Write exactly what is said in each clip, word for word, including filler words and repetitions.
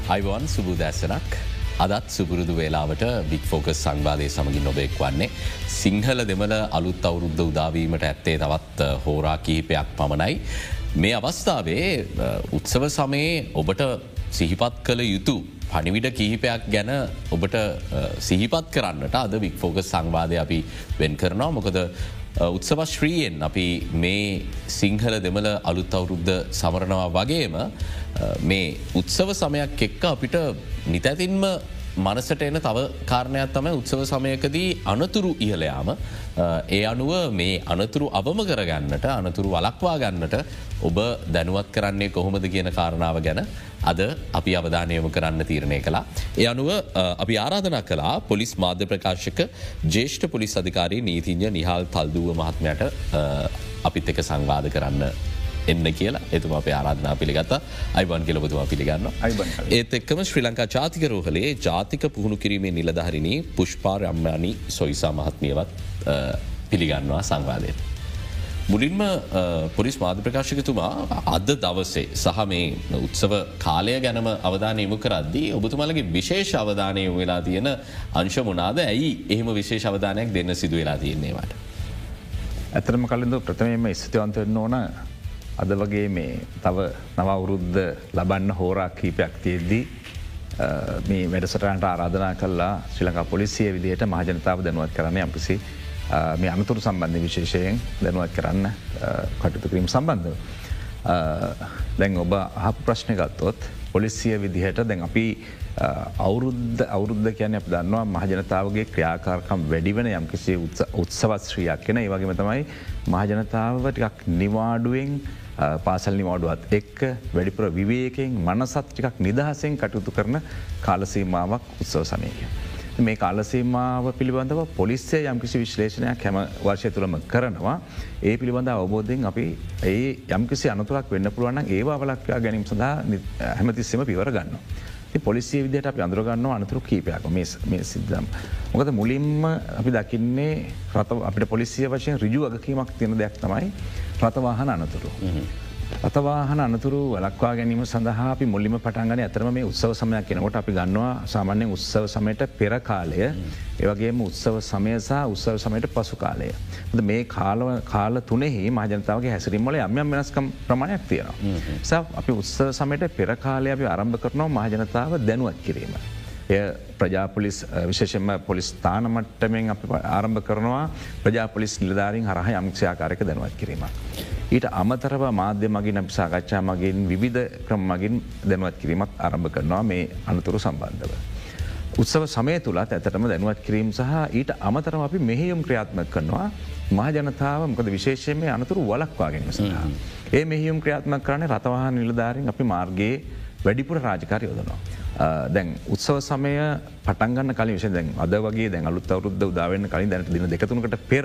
Ivan සුබුදැසනක් අදත් සුපුරුදු වේලාවට බික් focus සංවාදය සමගින් ඔබෙක් වන්නේ. සිංහල දෙමළ අලුත් අවුරුද්ධ උදාවීමට ඇත්තේ තවත් හෝරා කිහිපයක් පමණයි. මේ අවස්ථාවේ උත්සව සමයේ ඔබට සිහිපත් කළ යුතු පනිවිඩ කිහිපයක් ගැන ඔබට සිහිපත් කරන්නට අද බික් ෆෝකස් සංවාදය අපි වෙන් කරනවා. මොකද උත්සව ශ්‍රීයෙන් අපි මේ සිංහල දෙමළ අලුත් අවුරුද්ධ සමරනවා වගේම මේ උත්සව සමයක් එක්ක අපිට නිතැතින්ම මනසට එන තව කාරණයක් තම උත්සව සමයකදී අනතුරු ඉහලයාම ඒ අනුව මේ අනතුරු අවම කරගන්නට අනතුරු වලක්වා ගන්නට ඔබ දැනුවත් කරන්නේ කොහොමද කියන කාරණාව ගැන අද අපි අවධානයම කරන්න තීරණය කලා. ඒ අනුව අපි ආරාධනා කලා පොලිස් මාධ්‍ය ප්‍රකාශක ජේෂ්ඨ පොලිස් අධිකාරී නීතිඥ නිහාල් තල්දුව මහත්මයට අපිත් එක සංවාද කරන්න එන්න කියලා එතුම අප ආරාධනා පිළිගත අයිබන් කියලබතුවා පිළිගන්න ඒත් එක්කම ශ්‍රී ලංකා ජාතික රෝහලේ ජාතික පුහුණු කිරීමේ නිලධහරිණී පුෂ්පාර අම්මානි සොයිසා මහත්මියවත් පිළිගන්නවා සංවාදයට. මුලින්ම පොලිස් මාධ්‍ය ප්‍රකාශකතුමා අද දවසේ සහ මේ උත්සව කාලය ගැනම අවධානයමු කරද්දී ඔබතුමලගේ විශේෂ අවධානය වෙලා තියෙන අංශ මොනාද ඇයි එහෙම විශේෂ අවධානයක් දෙන්න සිදු වෙලා තියෙන්නේවට. ඇතරම කලින්ද ප්‍රථමයම ස්තිවන්තවෙන්න ඕන අද වගේ මේ තව නවවුරුද්ධ ලබන්න හෝරා කීපයක් තියෙද්දී මේ වැඩසටන්ට ආරාධනා කල්ලා ශ්‍රී ලංකා පොලිසිය විදිහයට මහජනතාව දැනුවත් කරන්න යම්කිසි මේ අනතුරු සම්බන්ධය විශේෂයෙන් දැනුවත් කරන්න කටයුතු කිරීම සම්බන්ධව. දැන් ඔබ අහපු ප්‍රශ්නය ගත්තොත් පොලිසිය විදිහට දැන් අපි අවුරුද්ධ අවුරුද්ධ කියන අප දන්නවා මහජනතාවගේ ක්‍රියාකාරකම් වැඩිවන යම්කිසි උත්සවත් ශ්‍රියක් කෙන ඒ වගේම තමයි මහජනතාව ටිකක් නිවාඩුවෙන් පාසල් නිවාඩුවත් එක්ක වැඩිපුර විවේකෙන් මනසත් ටිකක් නිදහසෙන් කටයුතු කරන කාලසීමාවක් උත්සව සමයක. මේ කාලසීමාව පිළිබඳව පොලිස්සේ යම්කිසි විශ්ලේෂණයක් හැම වර්ෂය තුළම කරනවා. ඒ පිළිබඳ අවබෝධයෙන් අපි ඒ යම්කිසි අනතුරක් වෙන්න පුළුවන් ඒවා වලක්වා ගැනීම සඳහා හැමතිස්සෙම පිවර ගන්නවා. පොලිසිය විදිහට අපි අඳුරගන්න අනතුරු කීපයක් මේ සිද්ධම්. මොකද මුලින්ම අපි දකින්නේ අපිට පොලිසිය වශයෙන් රිජු අගකීමක් තියෙන දෙයක් තමයි රථවාහන අනතුරු. රථවාහන අනතුරු වලක්වා ගැනීම සඳහා අපි මුල්ලිම පටන්ගන ඇතරම මේ උත්සව සමයක් කෙනකොට අපි ගන්නවා සාමාන්‍යයෙන් උත්සව සමයට පෙර කාලය ඒවගේම උත්සව සමයසා උත්සව සමයට පසු කාලය. මේ කාල තුනෙහි මහජනතාවගේ හැසිරින්මල යම්යම් වෙනස්කම් ප්‍රමාණයක් තියෙනවා. සා අපි උත්සව සමයට පෙර කාලය අපි ආරම්භ කරනවා මහජනතාව දැනුවත් කිරීම. එය ප්‍රජාපොලිස් විශේෂම පොලිස් තානමට්ටමෙන් අප ආරම්භ කරනවා ප්‍රජාපොලිස් නිලධාරින් හරහ යම්ක්ෂයාකාරක දැනුවත් කිරීම. ඊට අමතරව මාධ්‍ය මගින් අපි සාකච්ඡා මගින් විවිධ ක්‍රම මගින් දැනුවත් කිරීමත් ආරම්භ කරනවා මේ අනතුරු සම්බන්ධව. උත්සව සමය තුළත් ඇතටම දැනුවත් කිරීම සහ ඊට අමතරම අපි මෙහෙයුම් ක්‍රියාත්මක කරනවා මහජනතාව මොකද විශේෂයෙන් මේ අනතුරු වලක්වා ගැනීම සඳහා. ඒ මෙහියුම් ක්‍රියාත්මක කරන්නේ රථවාහන නිලධාරීන් අපි මාර්ගයේ වැඩිපුර රාජකාරී යොදනවා. දැන් උත්සව සමය පටන්ගන්න කලින් විශෂ දැන් අද වගේ දැන් අලුත් අවරුද්ධ උදාවන්න කලින් දැනට දින දෙකතුනකට පෙර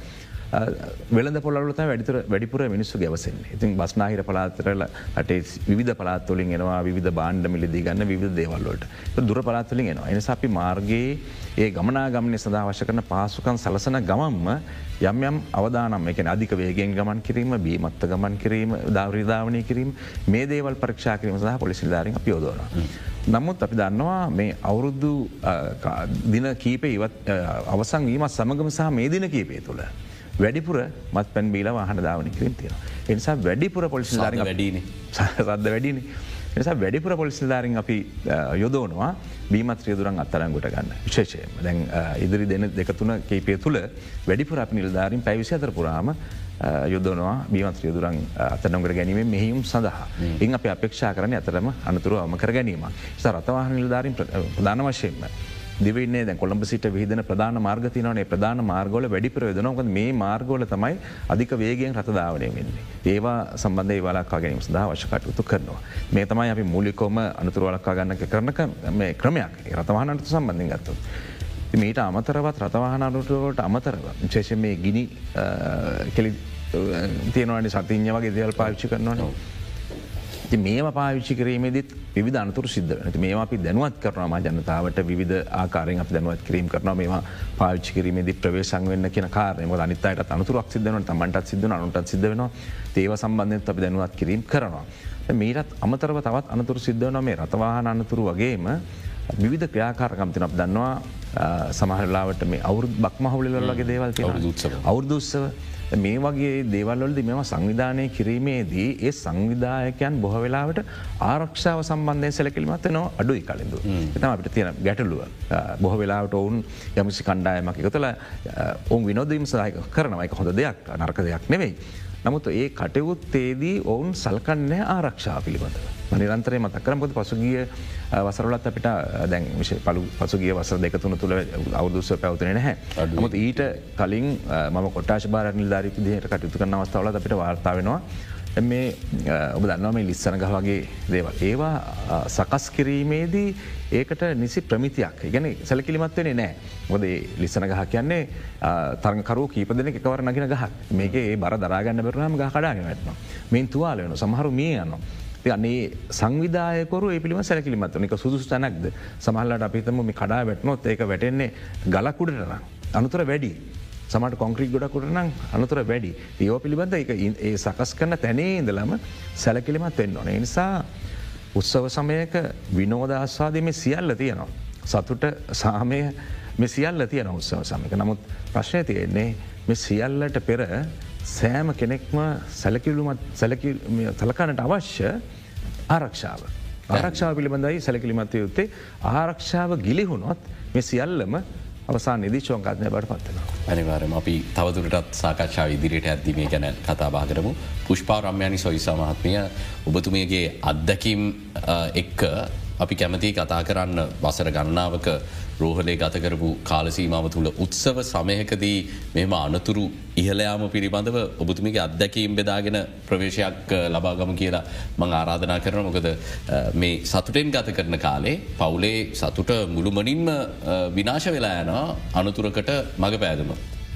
වෙළඳ පොලට වැඩිතුර වැඩිපුර මිනිස්සු ගැවසෙන්නේ. ඉතින් බස්නාහිර පලාතරල අටේ විධ පලාත්තුලින් එනවා විධ බාණ්ඩ මිලිදී ගන්න විධ දේවල්ලට දුර පලාත්තුලින් එනවා. එනිසා අපි මාර්ගයේ ඒ ගමනා ගමනය සඳහාවශ කරන පාසුකන් සලසන ගමම්ම යම් යම් අවදානම් එක අධික වේගෙන් ගමන් කිරීම බීමත්ත ගමන් කිරීම ධාවරිධාවනය කිරීම මේ දේවල් පරීක්ෂා කිරීම සහ පොලිසිල්ධාරින් අප යෝදෝන. නමුත් අපි දන්නවා මේ අවුරුද්ධ දින කීපේ ඉවත් අවසං වීමත් සමගම සහ මේ දින කීපේ තුළ. වැඩිපුර මත් පැන් බීල වාහන ධාවන කිරීම තියෙන. එනිසා වැඩිපුර පොලිසිධාරින් වැඩීන සද්ද වැඩීන. නිසා වැඩිපුර පොලිසිධාරින් අපි යොදෝනවා බීමත් ්‍රියදුරන් අත්තරංගොට ගන්න විශේෂය දැන් ඉදිරි දෙන දෙකතුන කේපය තුළ වැඩිපුර අප නිල්ධාරින් පැවිසි අතර පුරාම යොදනවා බීමත් ්‍රියදුරන් අතරනගට ගැනීම මෙහිම් සඳහා ඉං අප අපේක්ෂා කරන අතරම අනතුරුව අම කර ගැනීම ස රතවාහන නිල්ධාරින් ප්‍රධාන වශයෙන්ම දිවන්නේ දැ කොළඹ සිට විහිදන ප්‍රධාන මාර්ගතිනවනේ ප්‍රධාන මාර්ගෝල වැඩිපුර යදනොක මේ මාර්ගෝල තමයි අධික වේගෙන් රථධාවනය වෙන්නේ. ඒවා සම්බන්ධය වලක්කා ගැනීම සඳහා වශකටයුතු කරනවා. මේ තමයි අපි මූලිකෝම අනතුර වලක්කා ගන්න කරනක මේ ක්‍රමයක් රථවාහනට සම්බන්ධින් ගත්තු. මීට අමතරවත් රථවාහනටට අමතරව විශේෂ මේ ගිනි කෙලි තියෙනවනි සතිඥ වගේ දෙවල් පාවිච්චි කරනවා. ති මේම පාවිච්චි කිරීමේදත් විධ අනතුර සිද්ධ වන මේ අපි දැනුවත් කරනවා ජනතාවට විධ ආකාරෙන් අප දැනුවත් කිරීම කරනවා මේවා පාවිච්චි කිරීමේද ප්‍රවේශං වෙන්න කියන කාරයම අනිතයට අනතුරක් සිද්ධවන තමන්ටත් සිද්ධ අනුටත් සිද්ධ වෙන ඒව සම්බන්ධයෙන් අපි දැනුවත් කිරීම කරනවා. මීටත් අමතරව තවත් අනතුර සිද්ධවන මේ රතවාහන අනතුරු වගේම විවිධ ක්‍රියාකාරකම්තින අප දන්නවා සමහරලාවට මේ අවුරු බක්මහුලිලගේ දේවල් අවුරුදුත්සව මේ වගේ දේවල්වලද මෙම සංවිධානය කිරීමේදී ඒ සංවිධායකයන් බොහ වෙලාවට ආරක්ෂාව සම්බන්ධය සැලකිලිමත් නවා අඩුයි කලින්ඳු. එතම අපිට තියෙන ගැටලුව බොහ වෙලාවට ඔවුන් යමසි කණ්ඩායමක් එකතුල ඔවුන් විනෝදීම සහයක කරනවයි හොඳ දෙයක් නරක දෙයක් නෙවෙයි. නමුත් ඒ කටයුත්තේදී ඔවුන් සල්කන්නෑ ආරක්ෂා පිළිබඳ. නිරන්තරය මතක්කරමකොද පසුගිය වසරලත් අපිට දැන් විශ පලු පසුගිය වසර දෙකතුන තුළ අවුදුස්ව පැවතන නැහැ. නමුත් ඊට කලින් ම කොටාශ බාර නිල්ධාරික දිහයට කටයුතු කරන අවස්ථාවල අපිට වාර්තා වෙනවා. මේ ඔබ දන්නවා මේ ලිස්සන ගහ වගේ දේවල්. ඒවා සකස් කිරීමේදී ඒකට නිසි ප්‍රමිතියක් ගැන සැලකිලිමත් වෙන නෑ. මොද ලිස්සන ගහ කියන්නේ තරකරු කීපදන එකවර නගෙන ගහක් මේකේ බර දරාගන්න බරනම ගහ කඩාගෙන වැටනවා. මෙන් තුවාල වෙන සමහරු මේ යනවා. අන්නේ සංවිධායකොරු ඒ පිළිම සැලකිලිමත් එක සුදුසු තැනක්ද සමහල්ලට අපිතම මේ කඩා වැටනොත් ඒක වැටෙන්නේ ගලකුඩටන අනුතර වැඩි. සමට කොංක්‍රීක් ගොඩකුට නම් අනතුර වැඩි ඒෝ පිළිබඳ එක ඒ සකස් කරන තැනේ ඉඳලම සැලකිලිමත් වෙන්න ඕන. නිසා උත්සව සමයක විනෝදාස්වාද මේ සියල්ල තියනවා. සතුට සාමය මේ සියල්ල තියන උත්සව සමයක නමුත් ප්‍රශ්නය තියෙන්නේ මේ සියල්ලට පෙර සෑම කෙනෙක්ම සැලකිලුමත් සලකනට අවශ්‍ය ආරක්ෂාව. ආරක්ෂාව පිළිබඳයි සැලකිලිමත්ය යුත්තේ ආරක්ෂාව ගිලිහුණොත් මේ සියල්ලම අවසා නිදිශෝංකාත්නය බට පත්වනවා. අනිවාරම අපි තවදුරටත් සාකච්ඡාව ඉදිරියට ඇදීමේ ගැන කතාබා කරමු. පුෂ්පා රම්යනි සොයිසා මහත්මය ඔබතුමයගේ අත්දැකීම් එක්ක අපි කැමති කතා කරන්න වසර ගණනාවක රෝහලේ ගත කරපු කාලසීමාව තුළ උත්සව සමයකදී මෙම අනතුරු ඉහලයාම පිළිබඳව ඔබතුමිගේ අත්දැකීම් බෙදාගෙන ප්‍රවේශයක් ලබාගම කියලා මං ආරාධනා කරන මොකද මේ සතුටෙන් ගත කරන කාලේ පවුලේ සතුට මුළුමනින්ම විනාශ වෙලා යන අනතුරකට මඟ පෑදම.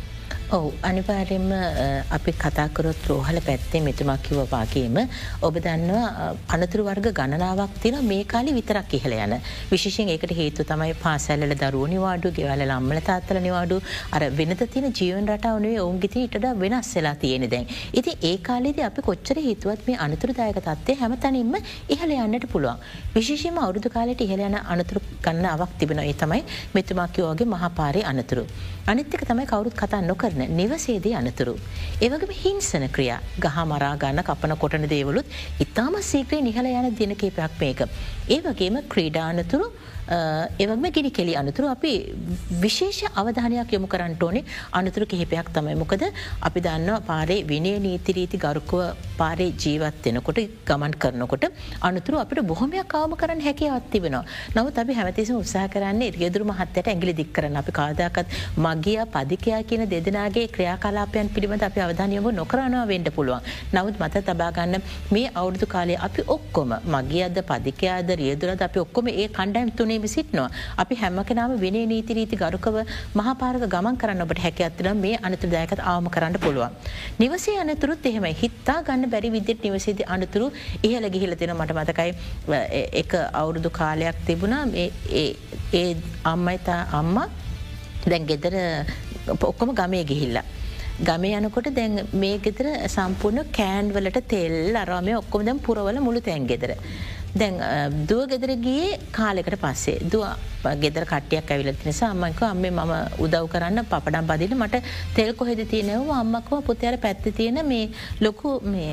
ඔවු අනිවාර්යෙන්ම අපි කතාකරොත් රෝහල පැත්තේ මෙතුමා කිව්ව වගේම ඔබ දන්නවා අනතුරු වර්ග ගණනාවක් තියෙනවා මේ කාලේ විතරක් ඉහළ යන. විශේෂයෙන් ඒකට හේතුව තමයි පාසල්වල දරුවෝ නිවාඩු, ගෙවල් වල අම්මලා තාත්තලා නිවාඩු. අර වෙනද තියෙන ජීවන රටාව නෙවෙයි ඔවුන්ගේ තියෙන ඊට වඩා වෙනස් වෙලා තියෙන්නේ දැන්. ඉතින් ඒ කාලේදී අපි කොච්චර හිතුවත් මේ අනතුරුදායක තත්ත්වය හැමතැනින්ම ඉහළ යන්නට පුළුවන්. විශේෂයෙන්ම අවුරුදු කාලේට ඉහළ යන අනතුරු ගණනාවක් තිබෙනවා. ඒ තමයි මෙතුමා කිව්වා වගේ මහා පාරේ අනතුරු. අනිත් එක තමයි කවුරුත් කතා නොකරන නිවසේදී අනතුරු. ඒවගේම හිංසන ක්‍රියා ගහ මරා ගන්න කපන කොටන දේවලුත් ඉතාම සීක්‍රයෙන් ඉහළ යන දින කීපයක් මේක. ඒ වගේම ක්‍රීඩා අනතුරු ඒවගේම ගිනි කෙලි අනතුරු අපි විශේෂ අවධානයක් යොමු කරන්නට ඕනේ අනතුරු කිහිපයක් තමයි. මොකද අපි දන්නවා පාරේ විනය නීති රීති ගරුකව පාරේ ජීවත් වෙනකොට ගමන් කරනකොට අනතුරු අපිට බොහොමයක් අවම කරන්න හැකියාවක් තිබෙනවා. නමුත් අපි හැමතිස්සෙම උත්සාහ කරන්නේ රියදුරු මහත්තයට ඇඟිලි දික් කරන්න. අපි කවදාකවත් මගියා පදිකයා කියන දෙදෙනාගේ ක්‍රියාකලාපයන් පිළිබඳ අපි අවධානය යොමු නොකරනවා වෙන්න පුළුවන්. නමුත් මත තබා ගන්න මේ අවුරුදු කාලේ අපි ඔක්කොම මගියාද පදිකයාද රියදුරාද අපි ඔක්කොම ඒ කණ්ඩායම් තුනේ සිටනවා. අපි හැම කෙනාම විනය නීති රීති ගරුකව මහා පාරක ගමන් කරන්න ඔබට හැකියාවක් තියෙනවා මේ අනතුරුදායකත් අවම කරන්න පුළුවන්. නිවසේ අනතුරුත් එහෙමයි. හිතා ගන්න බැරි විදිහට නිවසේදී අනතුරු ඉහළ ගිහිලා තියෙනවා. මට මතකයි එක අවුරුදු කාලයක් තිබුණා මේ ඒ අම්මයි තා අම්මා දැන් ගෙදර ඔක්කොම ගමේ ගිහිල්ලා. ගමේ යනකොට දැන් මේ ගෙදර සම්පූර්ණ කෑන් වලට තෙල් අරම ඔක්කොම දැන් පුරවල මුළු තැන් ගෙදර. දැන් දුව ගෙදර ගියේ කාලෙකට පස්සේ. දුව ගෙදර කට්ටියක් ඇවිල්ලා තියෙන නිසා අම්මා කිව්වා අම්මේ මම උදව් කරන්න පපඩම් බදින්න මට තෙල් කොහෙද තියෙනව අම්මා කිව්වා පුතේ අර පැත්තේ තියෙන මේ ලොකු මේ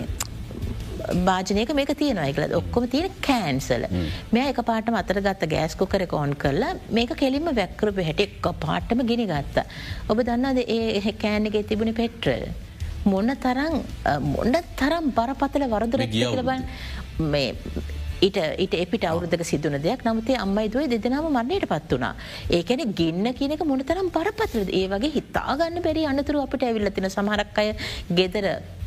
භාජනයක මේක තියෙනවා කියලා. ඔක්කොම තියෙන කෑන්ස් වල. මෙයා එකපාරටම අතට ගත්ත ගෑස් කුකර් එක ඔන් කරලා මේක කෙලින්ම වැක් කරපු හැටි එකපාරටම ගිනි ගත්තා. ඔබ දන්නවද ඒ කෑන් එකේ තිබුණේ පෙට්‍රල් මොන තරම් මොන තරම් බරපතල වරදක් කියලා බලන්න. මේ ඊට ඊට එපිට අවුරුද්දක සිදුන දෙයක්. නමුත් ඒ අම්මයි දුවේ දෙදෙනාම මරණයට පත් වුණා. ඒ කියන්නේ ගින්න කියන එක මොන තරම් බරපතලද. ඒ වගේ හිතා ගන්න බැරි අනතුරු අපිට ඇවිල්ලා තියෙන සමහරක් අය ගෙදර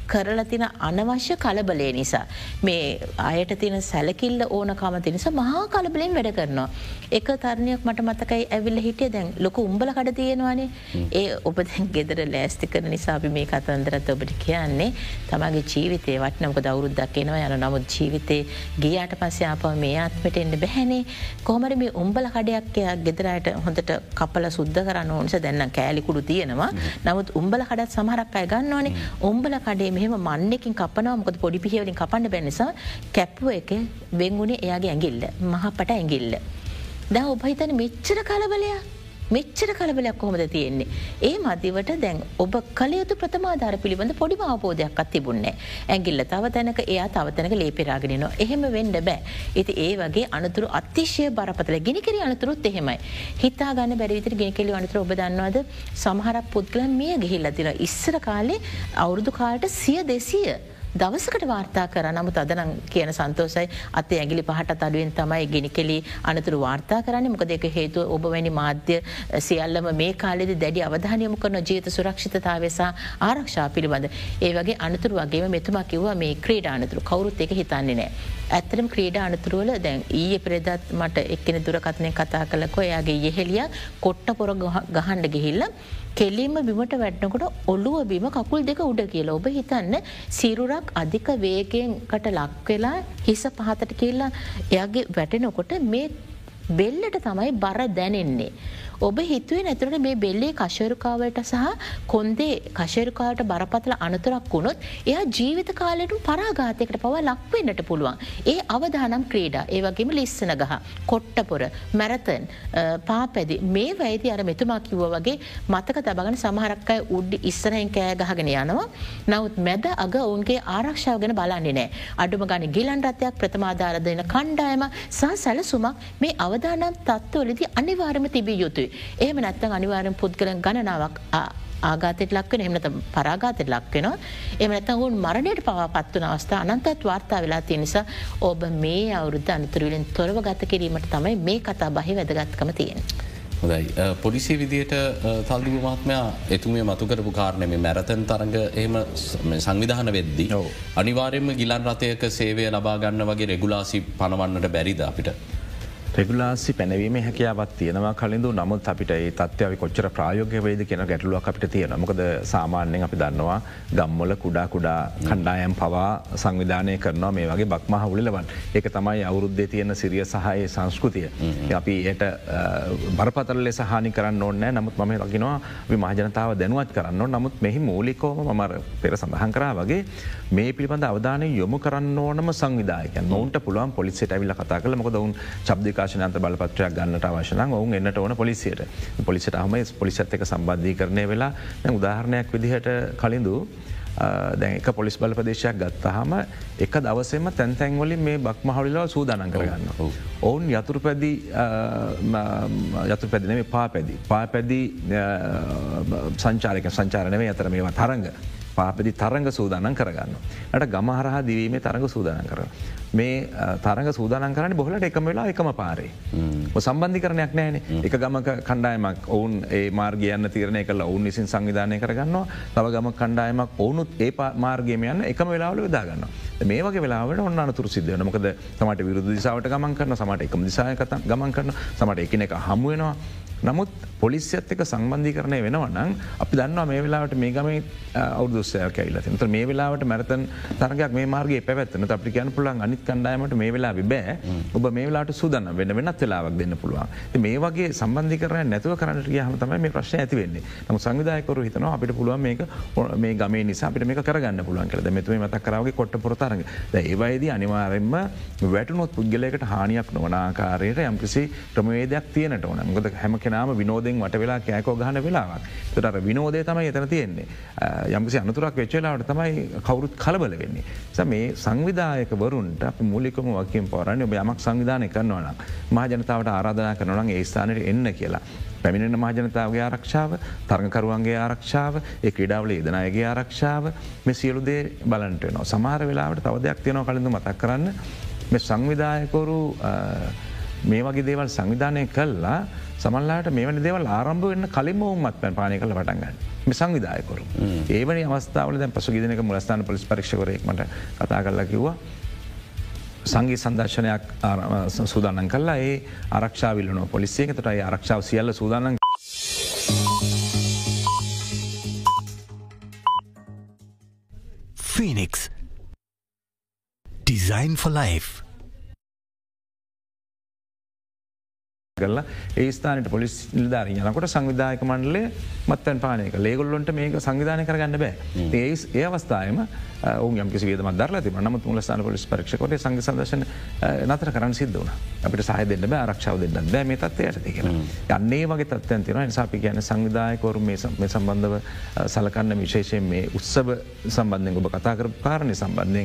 කරලා තින අනවශ්‍ය කලබලය නිසා. මේ අයට තින සැලකිල්ල ඕනකම තිනිසා මහා කලබලෙන් වැඩ කරනවා. එක තරණයක් මට මතකයි ඇවිල්ල හිටිය දැන් ලොක උම්බල කඩ තියෙනවානේ ඒ ඔබ දැන් ගෙදර ලෑස්ති කරන නිසා අපි මේ කතන්දරත් ඔබට කියන්නේ තමගේ ජීවිතය වටනමක දවුරුද්දක් එනවා යන නමුත් ජීවිතේ ගියාට පස්සේ ආපහු මේ ආත්මෙට එන්න බැහැනේ. කොහොමද මේ උම්බල කඩයක් ගෙදරට හොඳට කපලා සුද්ධ කරන්න ඕන නිසා දැන් නම් කෑලි කුඩු තියෙනවා. නමුත් උම්බල කඩත් සමහරක් අය ගන්නවනේ. උම්බල කඩේ මෙහෙම මන්නේකින් කපනවා මොකද පොඩි පිහිය වලින් කපන්න බැරි නිසා කැප්පුව එක වෙන්ගුණේ එයාගේ ඇඟිල්ල මහපට ඇඟිල්ල. දැන් ඔබ හිතන්නේ මෙච්චර කලබලයක් මෙච්චර කලබලයක් කොහොමද තියෙන්නේ? ඒ මදිවට දැන් ඔබ කල යුතු ප්‍රථමාධාර පිළිබඳ පොඩිම අවබෝධයක්වත් තිබුණේ නැහැ. ඇඟිල්ල තව තැනක එයා තව තැනක ලේ පෙරාගෙන ඉනවා. එහෙම වෙන්න බෑ. ඉතින් ඒ වගේ අනතුරු අතිශය බරපතල ගිනිකිරි අනතුරුත් එහෙමයි. හිතා ගන්න බැරි විදිහට ගිනිකිරි අනතුරු ඔබ දන්නවද? සමහරක් පුද්ගලයන් මිය ගිහිල්ලා තියෙනවා. ඉස්සර කාලේ අවුරුදු කාලට සිය දෙසිය දවසකට වාර්තා කර නමුත් අදනම් කියන සන්තෝසයි අතේ ඇගිලි පහටත් අඩුවෙන් තමයි ගෙනිකෙලි අනතුරු වාර්තා කරන්නේ. මොකද ඒක හේතුව ඔබ වැනි මාධ්‍ය සියල්ලම මේ කාලෙදි දැඩි අවධානය යොමු කරන ජීවිත සුරක්ෂිතතාවය සහ ආරක්ෂාව පිළිබඳ. ඒ වගේ අනතුරු වගේම මෙතුමා කිව්වා මේ ක්‍රීඩා අනතුරු කවුරුත් ඒක හිතන්නේ නැහැ. ඇත්තටම ක්‍රීඩා අනතුරු වල දැන් ඊයේ පෙරේදාත් මට එක්කෙනෙක් දුරකථනයෙන් කතා කළකෝ එයාගේ යෙහෙලියා කොට්ට පොර ගහන්න ගිහිල්ලා කෙලින්ම බිමට වැටෙනකොට ඔළුව බිම කකුල් දෙක උඩ කියලා. ඔබ හිතන්න සිරුරක් අධික වේගයකට ලක් වෙලා හිස පහතට කියලා එයාගේ වැටෙනකොට මේ බෙල්ලට තමයි බර දැනෙන්නේ. ඔබ හිතුවේ නැතුවට මේ බෙල්ලේ කශේරුකාවලට සහ කොන්දේ කශේරුකාවට බරපතල අනතුරක් වුණොත් එයා ජීවිත කාලෙට පරාඝාතයකට පවා ලක් වෙන්නට පුළුවන්. ඒ අවදානම් ක්‍රීඩා, ඒ වගේම ලිස්සන ගහ, කොට්ටපොර, මැරතන්, පාපැදි මේ වයිදී අර මෙතුමා කිව්වා වගේ මතක තබාගෙන සමහරක් අය උඩ ඉස්සරහින් කෑ ගහගෙන යනවා. නමුත් මැද අග ඔවුන්ගේ ආරක්ෂාව ගැන බලන්නේ නැහැ. අඩුම ගානේ ගිලන් රථයක් ප්‍රථමාධාර දෙන කණ්ඩායම සහ සැලසුමක් මේ අවදානම් තත්ත්වවලදී අනිවාර්යයෙන්ම තිබිය යුතුයි. එහෙම නැත්නම් අනිවාර්යෙන් පුද්ගලයන් ගණනාවක් ආඝාතයට ලක් වෙනවා. එහෙම නැත්නම් පරාඝාතයට ලක් වෙනවා. එහෙම නැත්නම් වුන් මරණයට පවාපත් වන අවස්ථා අනන්තවත් වාර්තා වෙලා තියෙන නිසා ඔබ මේ අවුරුද්ද අනතුරු වලින් තොරව ගත කිරීමට තමයි මේ කතා බහේ වැදගත්කම තියෙන්නේ. හොඳයි. පොලිසිය විදියට තල්දුව මහත්මයා එතුමිය මතු කරපු කාරණේ මේ මැරතන් තරඟ එහෙම සංවිධානය වෙද්දී අනිවාර්යයෙන්ම ගිලන් රථයක සේවය ලබා ගන්න වගේ රෙගුලාසි පනවන්නට බැරිද අපිට? රෙගුලාසි පැනවීමේ හැකියාවක් තියෙනවා කලින්දු. නමුත් අපිට ඒ තත්ත්වය කොච්චර ප්‍රායෝගික වේද කියන ගැටලුවක් අපිට තියෙනවා. මොකද සාමාන්‍යයෙන් අපි දන්නවා ගම්වල කුඩා කුඩා කණ්ඩායම් පවා සංවිධානය කරනවා මේ වගේ බක්මහ උළෙලවන්. ඒක තමයි අවුරුද්දේ තියෙන සිරිය සහ ඒ සංස්කෘතිය. අපි ඒට බරපතල ලෙස හානි කරන්න ඕනේ නැහැ. නමුත් මම හිතනවා අපි මහ ජනතාව දැනුවත් කරන්න ඕන. නමුත් මෙහි මූලිකවම මම පෙර සඳහන් කරා වගේ මේ පිළිබඳ අවධානය යොමු කරන්න ඕනම සංවිධායකයන්. මොවුන්ට පුළුවන් පොලිසියට ඇවිල්ලා කතා කරලා මොකද ඔවුන් ශබ්ද ශාසනන්ත බලපත්‍රයක් ගන්නට අවශ්‍ය නම් ඔවුන් එන්නට ඕන පොලිසියට. පොලිසියට ආවම පොලිසියත් එක්ක සම්බන්ධීකරණය වෙලා දැන් උදාහරණයක් විදිහට කලින්දු දැන් එක පොලිස් බල ප්‍රදේශයක් ගත්තාම එක දවසේම තැන් තැන් වලින් මේ බක්මහවුලිලව සූදානම් කරගන්නවා. ඔවුන් යතුරු පැදි යතුරු පැදි නෙමෙයි පාපැදි. පාපැදි සංචාරක සංචාර නෙමෙයි අතර මේවා තරංග. පාපැදි තරංග සූදානම් කරගන්නවා. අට ගම හරහා දිවීමේ තරංග සූදානම් කරනවා. මේ තරඟ සූදානම් කරන්නේ බොහොලට එකම වෙලා එකම පාරේ. සම්බන්ධිකරණයක් නැහැනේ. එක ගමක කණ්ඩායමක් ඔවුන් ඒ මාර්ගය යන්න තීරණය කළා ඔවුන් විසින් සංවිධානය කරගන්නවා. තව ගමක කණ්ඩායමක් ඔවුනුත් ඒ මාර්ගයේම යන්න එකම වෙලාවල යොදා ගන්නවා. මේ වගේ වෙලාවට ඔන්න අනතුරු සිද්ධ වෙනවා. මොකද සමහරට විරුද්ධ දිශාවට ගමන් කරනවා, සමහරට එකම දිශාවකට ගමන් කරනවා, සමහරට එකිනෙක හමු වෙනවා. නමුත් පොලිසියත් එක්ක සම්බන්ධීකරණය වෙනවා නම් අපි දන්නවා මේ වෙලාවට මේ ගමේ අවුරුදු උත්සවයක් ඇවිල්ලා තියෙනවා. ඒතර මේ වෙලාවට මැරතන් තරගයක් මේ මාර්ගයේ පැවැත්වෙන. ඒත් අපිට කියන්න පුළුවන් අනිත් කණ්ඩායමට මේ වෙලාවෙ බෑ. ඔබ මේ වෙලාවට සූදානම් වෙන්න වෙනත් වෙලාවක් දෙන්න පුළුවන්. ඉතින් මේ වගේ සම්බන්ධීකරණය නැතුව කරන්නට ගියාම තමයි මේ ප්‍රශ්නේ ඇති වෙන්නේ. නමුත් සංවිධායකවරු හිතනවා අපිට පුළුවන් මේක මේ ගමේ නිසා අපිට මේක කරගන්න පුළුවන් කියලා. දැන් මෙතුමේ මතක් කරා වගේ කොට්ටපොර තරග. දැන් ඒ වගේදී අනිවාර්යයෙන්ම වැටුනොත් පුද්ගලයාකට හානියක් නොවන ආකාරයට යම්කිසි ක්‍රමවේදයක් තියෙනට ඕන. මොකද හැම කෙනාම විනෝදයෙන් වට වෙලා කෑකෝ ගහන වෙලාවක්. ඒකට අර විනෝදය තමයි එතන තියෙන්නේ. යම්කිසි අනතුරක් වෙච්ච වෙලාවට තමයි කවුරුත් කලබල වෙන්නේ. ඒ මේ සංවිධායකවරුන්ට අපි මූලිකවම වගකීම් පවරන්නේ ඔබ යමක් සංවිධානය කරනවා නම් මහ ජනතාවට ආරාධනා කරනවා නම් ඒ ස්ථානෙට එන්න කියලා. පැමිණෙන මහ ජනතාවගේ ආරක්ෂාව, තරඟකරුවන්ගේ ආරක්ෂාව, ඒ ක්‍රීඩාවල යෙදෙන අයගේ ආරක්ෂාව මේ සියලු දේ බලන්නට වෙනවා. සමහර වෙලාවට තව දෙයක් තියෙනවා කලින්ද මතක් කරන්න. මේ සංවිධායකවරු මේ වගේ දේවල් සංවිධානය කල්ලා සමල්ලාට මෙවැනි දේවල් ආරම්භ වන්න කලින් ඔවුන්මත් පැන් පානය කළ පටන්ගන්න මේ සංවිධායකරු. ඒවනි අවස්ථාවල දැන් පසුගිදිනක මුලස්ථාන පොලිස් පරීක්ෂකවරයෙක්මට කතා කරලා කිව්වා සංගී සංදර්ශනයක් සූදානන් කල්ලා ඒ ආරක්ෂාවිල්ලන පොලිසියකතට අයි ආරක්ෂාව සියල්ල සූදානන් Phoenix Design for Life ගල්ලා ඒ ස්ථානට පොලිස් නිලධාරීන් යනකොට සංවිධායක මණ්ඩලය මත්පැන් පානයක ඒගොල්ලොන්ට මේක සංවිධානය කරගන්න බෑ. ඒ ඒ අවස්ථාවම ඔවුන් යම් කිසි වියදමක් දරලා තිබුණා. නමුත් මුලස්ථාන පොලිස් පරීක්ෂකවරයා සංඝ සම්දර්ශන නතර කරන්න සිද්ධ වුණා. අපිට සහාය දෙන්න බෑ, ආරක්ෂාව දෙන්නත් බෑ මේ තත්ත්වයට කියලා. යන්න ඒ වගේ තත්ත්වයන් තියෙනවා. ඒ නිසා අපි කියන්නේ සංවිධායකවරු මේ මේ සම්බන්ධව සලකන්න විශේෂයෙන් මේ උත්සව සම්බන්ධයෙන් ඔබ කතා කරපු කාරණේ සම්බන්ධයෙන්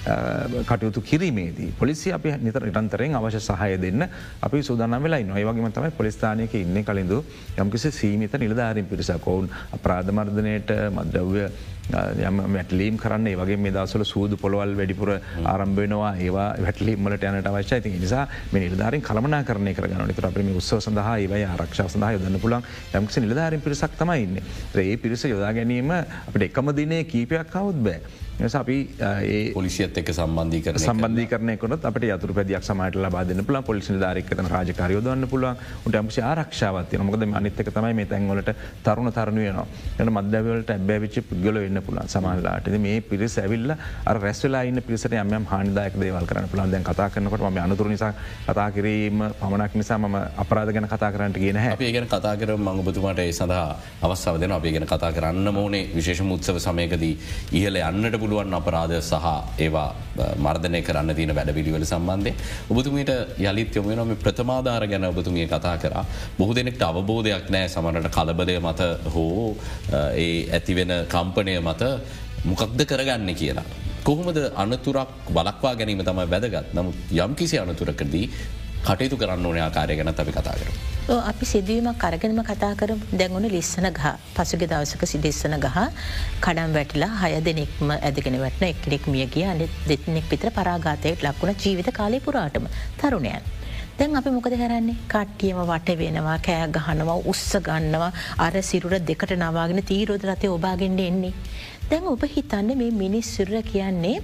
කටයුතු කිරීමේදී පොලිසිය අපි නිතර නිරන්තරයෙන් අවශ්‍ය සහාය දෙන්න අපි සූදානම් වෙලා ඉන්නවා. ඒ වගේම තමයි පොලිස් ස්ථානයක ඉන්නේ කලින්දු යම්කිසි සීමිත නිලධාරීන් පිරිසක් ඔවුන් අපරාධ මර්ධනයට මද්ද්‍රව්‍ය යම් වැටලීම් කරන්න ඒ වගේ මේ දවස්වල සූදු පොළවල් වැඩිපුර ආරම්භ වෙනවා. ඒවා වැටලීම් වලට යන්නට අවශ්‍යයි. ඒ නිසා මේ නිලධාරීන් කළමනාකරණය කරගන්න ඕනේ. ඒතර අපිට මේ උත්සව සඳහා ඒවයි ආරක්ෂාව සඳහා යොදන්න පුළුවන් යම්කිසි නිලධාරීන් පිරිසක් තමයි ඉන්නේ. ඒ පිරිස යොදා ගැනීම අපිට එකම දිනේ කීපයක් આવුත් බෑ. නිසා අපි ඒ පොලිසියත් එක්ක සම්බන්ධීකරණය සම්බන්ධීකරණය කරනොත් අපිට යතුරු පැදියක් සමහරට ලබා දෙන්න පුළුවන්. පොලිස් නිලධාරියෙක් කරන රාජකාරිය යොදවන්න පුළුවන්. උන්ට යම්කිසි ආරක්ෂාවක් තියෙනවා. මොකද මේ අනිත් එක තමයි මේ තැන් වලට තරුණ තරුණිය වෙනවා. එතන මද්ද්‍රව්‍ය වලට ඇබ්බැහි වෙච්ච පුද්ගලයෝ වෙන්න පුළුවන් සමහරලාට. ඉතින් මේ පිරිස ඇවිල්ලා අර රැස් වෙලා ඉන්න පිරිසට යම් යම් හානිදායක දේවල් කරන්න පුළුවන්. දැන් කතා කරනකොට මම අනුතුරු නිසා කතා කිරීම පමණක් නිසා මම අපරාධ ගැන කතා කරන්නට ගියේ නැහැ. අපි ඒ ගැන කතා කරමු. මම ඔබතුමාට ඒ සඳහා අවස්ථාව දෙනවා. අපි ඒ ගැන කතා කරන්න ඕනේ. විශේෂම උත්සව සමයකදී ඉහළ යන්නට පුළුවන් අපරාධ සහ ඒවා මර්ධනය කරන්න තියෙන වැඩපිළිවෙල සම්බන්ධයෙන් ඔබතුමීට යළිත් යොමු වෙනවා. මේ ප්‍රථමාධාර ගැන ඔබතුමිය කතා කරා. බොහෝ දෙනෙක්ට අවබෝධයක් නැහැ සමහරවිට කලබලය මත හෝ ඒ ඇතිවෙන කම්පනය මත මොකක්ද කරගන්නේ කියලා. කොහොමද අනතුරක් වළක්වා ගැනීම තමයි වැදගත්. නමුත් යම්කිසි අනතුරකදී කටයුතු කරන්න ඕනේ ආකාරය ගැනත් අපි කතා කරමු. අපි සිදුවීමක් අරගෙනම කතා කරමු. දැන් ඔන්න ලිස්සන ගහ පසුගිය දවසක සිදිස්සන ගහ කඩම් වැටිලා හය දෙනෙක්ම ඇදගෙන වැටෙන එක්කෙනෙක් මිය ගියා. අනිත් දෙන්නෙක් විතර පරාඝාතයට ලක් වුණා ජීවිත කාලය පුරාටම තරුණයන්. දැන් අපි මොකද කරන්නේ? කට්ටියම වට වෙනවා, කෑ ගහනවා, උස්ස ගන්නවා, අර සිරුර දෙකට නවාගෙන තීරෝද රතේ ඔබාගෙන එන්නේ. දැන් ඔබ හිතන්නේ මේ මිනිස් සිරුර කියන්නේ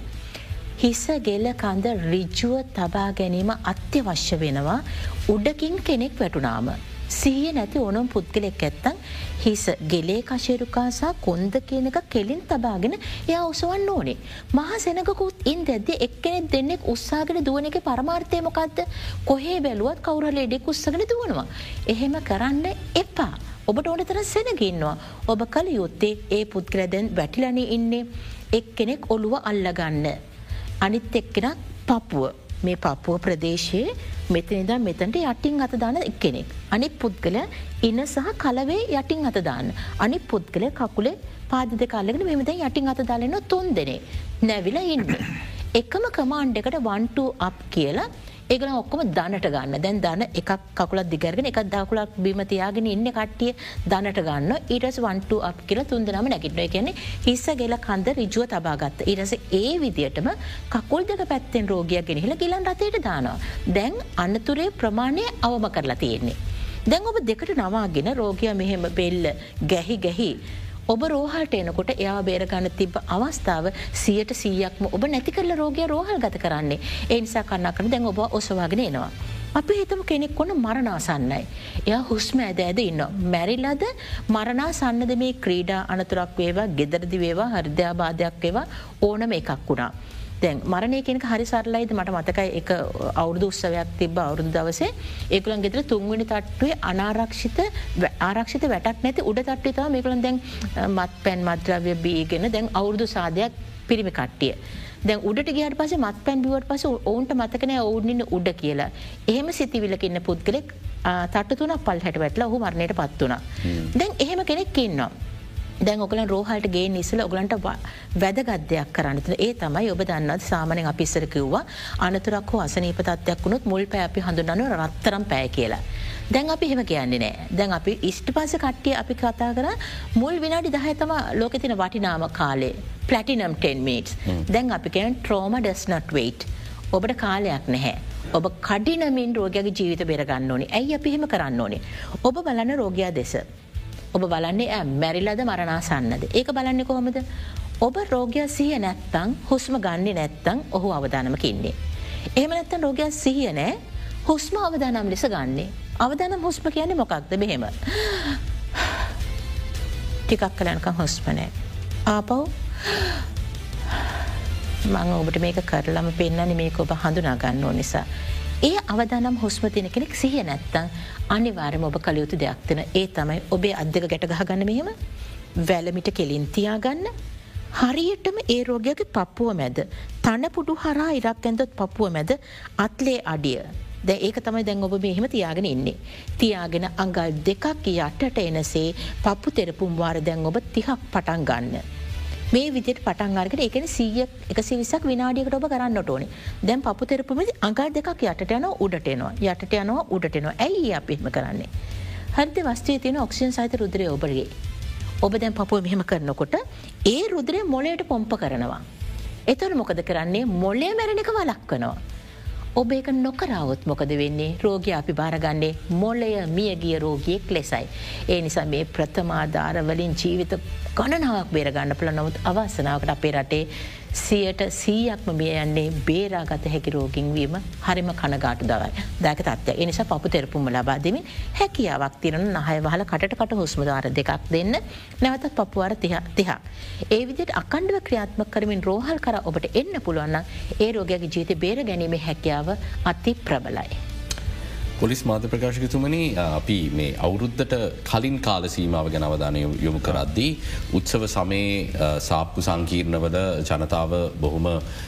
හිස ගෙල කඳ ඍජුව තබා ගැනීම අත්‍යවශ්‍ය වෙනවා උඩකින් කෙනෙක් වැටුනාම. සිහිය නැති ඕනම පුද්ගලෙක් නැත්තම් හිස ගෙලේ කශේරුකා සහ කොන්ද කියන එක කෙලින් තබාගෙන එයා උසවන්න ඕනේ. මහා සෙනගකුත් ඉඳද්දී එක්කෙනෙක් දෙන්නෙක් උස්සාගෙන දුවන එකේ පරමාර්ථය මොකද්ද? කොහේ බැලුවත් කවුරු හරි ලෙඩෙක් උස්සගෙන දුවනවා. එහෙම කරන්න එපා. ඔබට ඕන තරම් සෙනග ඉන්නවා. ඔබ කල යුත්තේ ඒ පුද්ගලයා දැන් වැටිලානේ ඉන්නේ. එක්කෙනෙක් ඔළුව අල්ලගන්න. අනිත් එක්කෙනා පපුව මේ පපුව ප්‍රදේශයේ මෙතන ඉඳන් මෙතනට යටින් අත දාන එක්කෙනෙක්. අනිත් පුද්ගලයා ඉන සහ කලවේ යටින් අත දාන්න. අනිත් පුද්ගලයා කකුලේ පාද දෙක අල්ලගෙන මෙහෙම දැන් යටින් අත දාලා ඉන්න තුන් දෙනෙක්. නැවිලා ඉන්නේ. එකම කමාන්ඩ් එකට one two up කියලා ඒගොල්ලෝ ඔක්කොම දනට ගන්න. දැන් දන එකක් කකුලක් දිග අරගෙන එකක් දකුලක් බිම තියාගෙන ඉන්නේ කට්ටිය දනට ගන්නවා. ඊට පස්සේ one two up කියලා තුන් දෙනාම නැගිටිනවා. ඒ කියන්නේ හිස ගෙල කඳ ඍජුව තබා ගත්තා. ඊට පස්සේ ඒ විදියටම කකුල් දෙක පැත්තෙන් රෝගියා ගෙනහිලා ගිලන් රතේට දානවා. දැන් අනතුරේ ප්‍රමාණය අවම කරලා තියෙන්නේ. දැන් ඔබ දෙකට නවාගෙන රෝගියා මෙහෙම බෙල්ල ගැහි ගැහි ඔබ රෝහලට එනකොට එයා බේර ගන්න තිබ්බ අවස්ථාව සියයට සීයක්ම ඔබ නැති කරලා රෝගියා රෝහල් ගත කරන්නේ. ඒ නිසා කන්නා කරන දැන් ඔබ ඔසවාගෙන එනවා. අපි හිතමු කෙනෙක් වුණ මරණාසන්නයි. එයා හුස්ම ඇද ඇද ඉන්නවා. මැරිලාද මරණාසන්නද මේ ක්‍රීඩා අනතුරක් වේවා, ගෙදරදි වේවා, හෘදයාබාධයක් වේවා ඕනම එකක් වුණා. දැන් මරණය කියන එක හරි සරලයිද? මට මතකයි එක අවුරුදු උත්සවයක් තිබ්බ අවුරුදු දවසේ ඒගොල්ලන් ගෙදර තුන්වෙනි තට්ටුවේ අනාරක්ෂිත ආරක්ෂිත වැටක් නැති උඩ තට්ටුවේ තමයි මේගොල්ලන් දැන් මත්පැන් මත්ද්‍රව්‍ය බීගෙන දැන් අවුරුදු සාදයක් පිරිමි කට්ටිය. දැන් උඩට ගියාට පස්සේ මත්පැන් බිව්වට පස්සේ ඔවුන්ට මතක නෑ ඔවුන් ඉන්නේ උඩ කියලා. එහෙම සිතිවිලක ඉන්න පුද්ගලෙක් තට්ටු තුනක් පල්ලහැට වැටලා ඔහු මරණයට පත් වුණා. දැන් එහෙම කෙනෙක් ඉන්නවා. දැන් ඔයගලන් රෝහලට ගේන්න ඉස්සෙල්ලා ඔයගලන්ට වැදගත් දෙයක් කරන්න තියෙනවා. ඒ තමයි ඔබ දන්නවද සාමාන්‍යයෙන් අපි ඉස්සර කිව්වා අනතුරක් හෝ අසනීප තත්ත්වයක් වුණොත් මුල් පෑ අපි හඳුන්වනවා රත්තරන් පෑ කියලා. දැන් අපි එහෙම කියන්නේ නැහැ. දැන් අපි ඊට පස්සේ කට්ටිය අපි කතා කරා මුල් විනාඩි දහය තමයි ලෝකේ තියෙන වටිනාම කාලේ. platinum ten minutes. දැන් අපි කියන්නේ trauma does not wait. ඔබට කාලයක් නැහැ. ඔබ කඩිනමින් රෝගයාගේ ජීවිත බේරගන්න ඕනේ. ඇයි අපි එහෙම කරන්න ඕනේ? ඔබ බලන්න රෝගයා දෙස. ඔබ බලන්නේ ඇ මැරිලද මරණාසන්නද. ඒක බලන්නේ කොහොමද? ඔබ රෝගයා සිහිය නැත්තං හුස්ම ගන්නේ නැත්තං ඔහු අවදානමක ඉන්නේ. එහෙම නැත්තන් රෝගයා සිහිය නෑ හුස්ම අවදානම් ලෙස ගන්නේ. අවදානම් හුස්ම කියන්නේ මොකක්ද මෙහෙම. ටිකක් කලනකම් හුස්ම නෑ. ආපහු මං ඔබට මේක කරලම පෙන්නන්නේ මේක ඔබ හඳුනා ගන්න ඕන නිසා. ඒ අවදානම් හුස්ම තියෙන කෙනෙක් සිහිය නැත්තං අනිවාර්යයෙන්ම ඔබ කළ යුතු දෙයක් තියෙන. ඒ තමයි ඔබේ අත් දෙක ගැට ගහගන්න මෙහෙම වැලමිට කෙලින් තියාගන්න. හරියටම ඒ රෝගයාගේ පපුව මැද තනපුඩු හරහා ඉරක් ඇන්දොත් පපුව මැද අත්ලේ අඩිය. දැන් ඒක තමයි දැන් ඔබ මෙහෙම තියාගෙන ඉන්නේ. තියාගෙන අඟල් දෙකක් යටට එනසේ පපු තෙරපුම් වාර දැන් ඔබ තිහක් පටන් ගන්න. මේ විදිහට පටන් අරගෙන ඒ කියන්නේ සීය එකසිය විස්සක් විනාඩියකට ඔබ කරන්නට ඕනේ. දැන් පපු තෙරපුමේදී අඟල් දෙකක් යටට යනවා උඩට එනවා. යටට යනවා උඩට එනවා. ඇයි අපි එහෙම කරන්නේ? හරිද වස්තුවේ තියෙන ඔක්සිජන් සහිත රුධිරය ඔබගේ. ඔබ දැන් පපුව මෙහෙම කරනකොට ඒ රුධිරය මොළයට පොම්ප කරනවා. එතකොට මොකද කරන්නේ? මොළය මැරෙන එක වළක්වනවා. ඔබ ඒක නොකරවොත් මොකද වෙන්නේ? රෝගියා අපි බාරගන්නේ මොළය මියගිය රෝගියෙක් ලෙසයි. ඒ නිසා මේ ප්‍රථමාධාර වලින් ජීවිත ගණනාවක් බේර ගන්න පුළුවන්. නමුත් අවාසනාවකට අපේ රටේ සියයට සීයක්ම මිය යන්නේ බේරාගත හැකි රෝගීන් වීම හරිම කනගාටුදායක තත්ත්වයක්. ඒ නිසා පපු තෙරපුම ලබා දෙමින් හැකියාවක් තියෙන නහය වහලා කටට කට හුස්ම දාර දෙකක් දෙන්න. නැවතත් පපු වාර තිහක්. ඒ විදිහට අඛණ්ඩව ක්‍රියාත්මක කරමින් රෝහල් කරා ඔබට එන්න පුළුවන් නම් ඒ රෝගියාගේ ජීවිතය බේර ගැනීමේ හැකියාව අති ප්‍රබලයි. පොලිස් මාධ්‍ය ප්‍රකාශකතුමනි අපි මේ අවුරුද්දට කලින් කාල සීමාව ගැන අවධානය යොමු කරද්දී උත්සව සමයේ සාප්පු සංකීර්ණවල ජනතාව බොහොම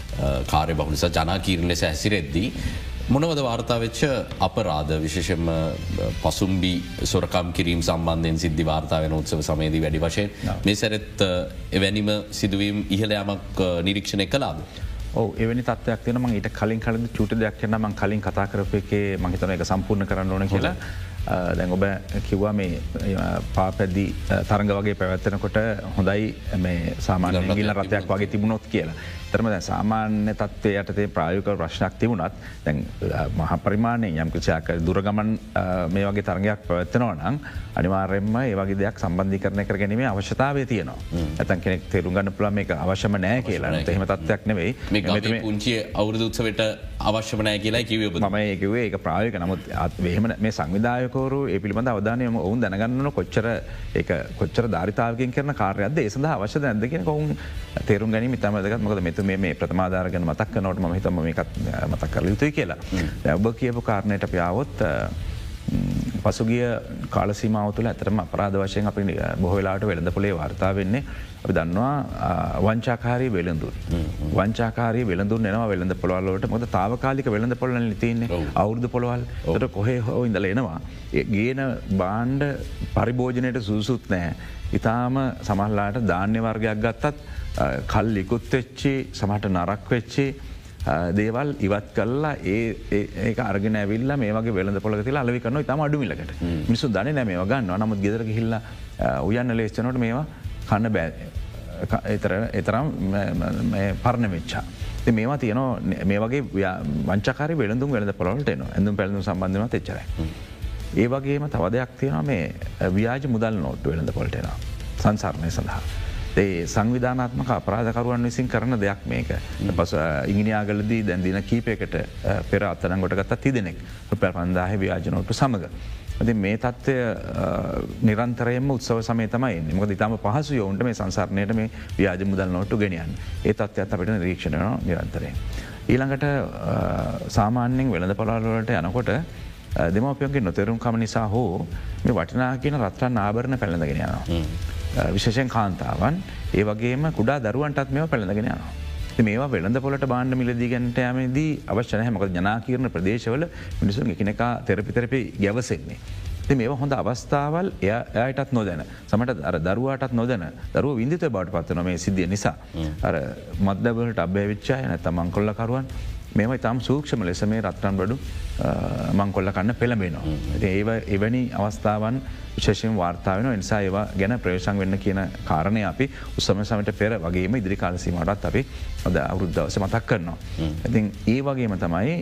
කාර්ය බහුල නිසා ජනාකීර්ණ ලෙස හැසිරෙද්දී මොනවද වාර්තා වෙච්ච අපරාධ විශේෂයෙන්ම පසුම්බි සොරකම් කිරීම සම්බන්ධයෙන් සිද්ධි වාර්තා වෙන උත්සව සමයේදී වැඩි වශයෙන් මේ සැරෙත් එවැනිම සිදුවීම් ඉහළ යාමක් නිරීක්ෂණය කළාද? ඔව් එවැනි තත්ත්වයක් තියෙනවා. මම ඊට කලින් කලින් චූටි දෙයක් කියන්න මම කලින් කතා කරපු එකේ මම හිතනවා ඒක සම්පූර්ණ කරන්න ඕන කියලා. දැන් ඔබ කිව්වා මේ පාපැදි තරඟ වගේ පැවැත්වෙනකොට හොඳයි මේ සාමාන්‍ය ගිල්ල රථයක් වගේ තිබුණොත් කියලා. තරම දැන් සාමාන්‍ය තත්ත්වයේ යටතේ ප්‍රායෝගික ප්‍රශ්නයක් තිබුණත් දැන් මහා පරිමාණයෙන් යම් කිසියක් දුර ගමන් මේ වගේ තරඟයක් පැවැත්වෙනවා නම් අනිවාර්යයෙන්ම ඒ වගේ දෙයක් සම්බන්ධීකරණය කර ගැනීමේ අවශ්‍යතාවය තියෙනවා. නැත්නම් කෙනෙක් තේරුම් ගන්න පුළුවන් මේක අවශ්‍යම නැහැ කියලා. නැත්නම් එහෙම තත්ත්වයක් නෙවෙයි. මේ පුංචි අවුරුදු උත්සවයට අවශ්‍යම නැහැ කියලා කිව්වේ ඔබ. මම ඒ කිව්වේ ඒක ප්‍රායෝගික. නමුත් එහෙම මේ සංවිධායකවරු ඒ පිළිබඳ අවධානය යොමු ඔවුන් දැනගන්න ඕන කොච්චර ඒක කොච්චර ධාරිතාවකින් කරන කාර්යයක්ද ඒ සඳහා අවශ්‍යද නැද්ද කියන එක ඔවුන් තේරුම් ගැනීම ඉතාම වැදගත්. මොකද මෙතු මේ මේ ප්‍රථමාධාර ගැන මතක් කරනකොට මම හිතනවා මේකත් මතක් කරලා යුතුයි කියලා. දැන් ඔබ කියපු කාරණයට අපි ආවොත් පසුගිය කාල සීමාව තුළ ඇත්තටම අපරාධ වශයෙන් අපි බොහෝ වෙලාවට වෙළඳපොලේ වාර්තා වෙන්නේ අපි දන්නවා වංචාකාරී වෙළඳුන්. වංචාකාරී වෙළඳුන් එනවා වෙළඳ පොළවල් වලට. මොකද తాවකාලික වෙළඳ පොළවල් තියෙන්නේ අවුරුදු පොළවල්. ඒකට කොහේ හෝ ඉඳලා එනවා. ඒ ගේන භාණ්ඩ පරිභෝජනයට සුදුසුත් නැහැ. ඊටාම සමහරලාට ධාන්‍ය වර්ගයක් ගත්තත් කල් ඉක්ුත් වෙච්චි සමහරට නරක් වෙච්චි දේවල් ඉවත් කල්ලා ඒ අර්ගෙන ඇවිල්ල මේ වගේ වෙළඳ පොලක තිලා අලවි කරන තම අඩුමිලකට මිනිසු දන නෑ මේ ගන්න නමුත් ගෙදර හිල්ල උයන්න ලේස්චනොට මේවා කන්න බෑ එතර එතරම් පරණ වෙච්චා. මේවා තියන මේ වගේ වංචකාරි වෙළඳුම් වෙළඳ පොලට එන ඇඳුම් පැළඳුම් සම්බන්ධව එච්චරයි. ඒ වගේම තව දෙයක් තියෙනවා මේ ව්‍යාජ මුදල් නෝට්ටු වෙළඳ පොලටෙනවා සංසරණය සඳහා. ඒ සංවිධානාත්මක අපරාධකරුවන් විසින් කරන දෙයක් මේක. පස ඉංගිනියාගලදී දැන් දින කීපයකට පෙර අත්තරන් ගොට ගත්ත තිදෙනෙක් රුපැල් පන්දාහ ව්‍යාජනෝට්ටු සමඟ. ඇති මේ තත්ත්වය නිරන්තරයම උත්සව සමය තමයි මොක ඉතාම පහසු යොවන්ට මේ සංසරණයට මේ ව්‍යාජ මුදල් නොට්ටු ගෙනියන් ඒ තත්ත්වයක් අපට නිරීක්ෂණ නිරන්තරයෙන්. ඊළඟට සාමාන්‍යෙන් වෙළඳ පොලාලවලට යනකොට දෙමවපියන්ගේ නොතෙරුම් කම නිසා හෝ මේ වටිනා කියන රත්‍රන් ආභරණ පැළඳගෙන යනවා. විශේෂයෙන් කාන්තාවන් ඒ වගේම කුඩා දරුවන්ටත් මෙම පැළඳගෙන යනවා. මේවා වෙළඳ පොලට බාණ්ඩ මිලදී ගැනට යමේදී අවශ්‍යනය මොක ජනාකීරණ ප්‍රදේශවල මිනිසුන් එකනෙකා තෙරපිතරපි ගැවසෙන්නේ. මේ හොඳ අවස්ථාවල් එයටත් නොදැන සමට අර දරුවාටත් නොදැන දරුව විින්දිත බවට පත්වන මේ සිද්ධිය නිසා අර මදදවලට අභ්‍ය විච්චාය නැත මංකොල්ලකරුවන් මෙම ඉතාම් සූක්ෂම ලෙස මේ රත්රන් බඩු මංකොල්ල කන්න පෙළඹෙනවා. ඒව එවැනි අවස්ථාවන් විශේෂයෙන් වාර්තාාවන නිසා ඒවා ගැන ප්‍රේෂන් වෙන්න කියන කාරණය අපි උත්සම සමට පෙර වගේම ඉදිරි කාලසීමටත් අපි අද අවුරුද්ධවස මතක් කරනවා. ඉතින් ඒ වගේම තමයි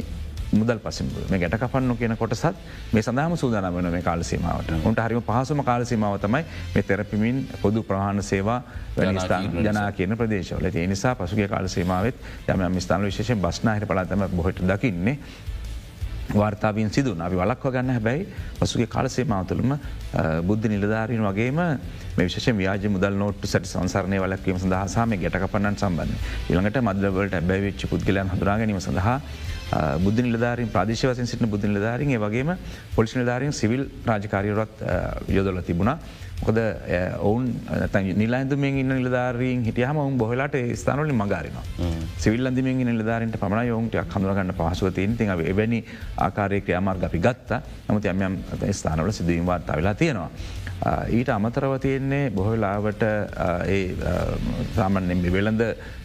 මුදල් පසිම මේ ගැට කපන්නු කියන කොටසත් මේ සඳහම සූදානම් වන මේ කාල සීමාවට උන්ට හරිම පහසුම කාල සීමාව තමයි මේ තෙරපිමින් පොදු ප්‍රහාණ සේවා ස්ථාන ජනා කියන ප්‍රදේශවල ඒ නිසා පසුගේ කාල සීමාවත් යම යම් ස්ථාන විශේෂයෙන් බස්නාහිර පළාතම බොහොට දකින්නේ වාර්තාාවන් සිදුන අපි වලක්ව ගන්න හැබැයි පසුගේ කාල සේමාව තුළම බුද්ධ නිලධාරීන් වගේම මේ විශේෂ ව්‍යාජ මුදල් නෝට්ටු සැටි සංසරණය වලක්වීම සඳහා සහ මේ ගැටකපන්නන් සම්බන්ධ ඊළඟට මද්‍රවලට ඇබැයි වෙච්ච පුද්ගලයන් හඳුනා ගැනීම සඳහා බුද්ධ නිලධාරීන් ප්‍රාදේශීය වශයෙන් සිටින බුද්ධ නිලධාරීන් ඒ වගේම පොලිස් නිලධාරීන් සිවිල් රාජකාරියවලත් යොදවලා තිබුණා. මොකද ඔවුන් නිල ඇඳුමින් ඉන්න නිලධාරීන් හිටියහම ඔවුන් බොහෝ වෙලාවට ඒ ස්ථානවලින් මඟ අරිනවා. සිවිල් ඇඳුමින් ඉන්න නිලධාරීන්ට පමණයි ඔවුන් ටිකක් හඳුනා ගන්න පහසුව තියෙන. ඉතින් අපි එවැනි ආකාරයක ක්‍රියාමාර්ග අපි ගත්තා. නමුත් යම් යම් ස්ථානවල සිදුවීම් වාර්තා වෙලා තියෙනවා. ඊට අමතරව තියෙන්නේ බොහෝ වෙලාවට ඒ සාමාන්‍යයෙන් වෙළඳ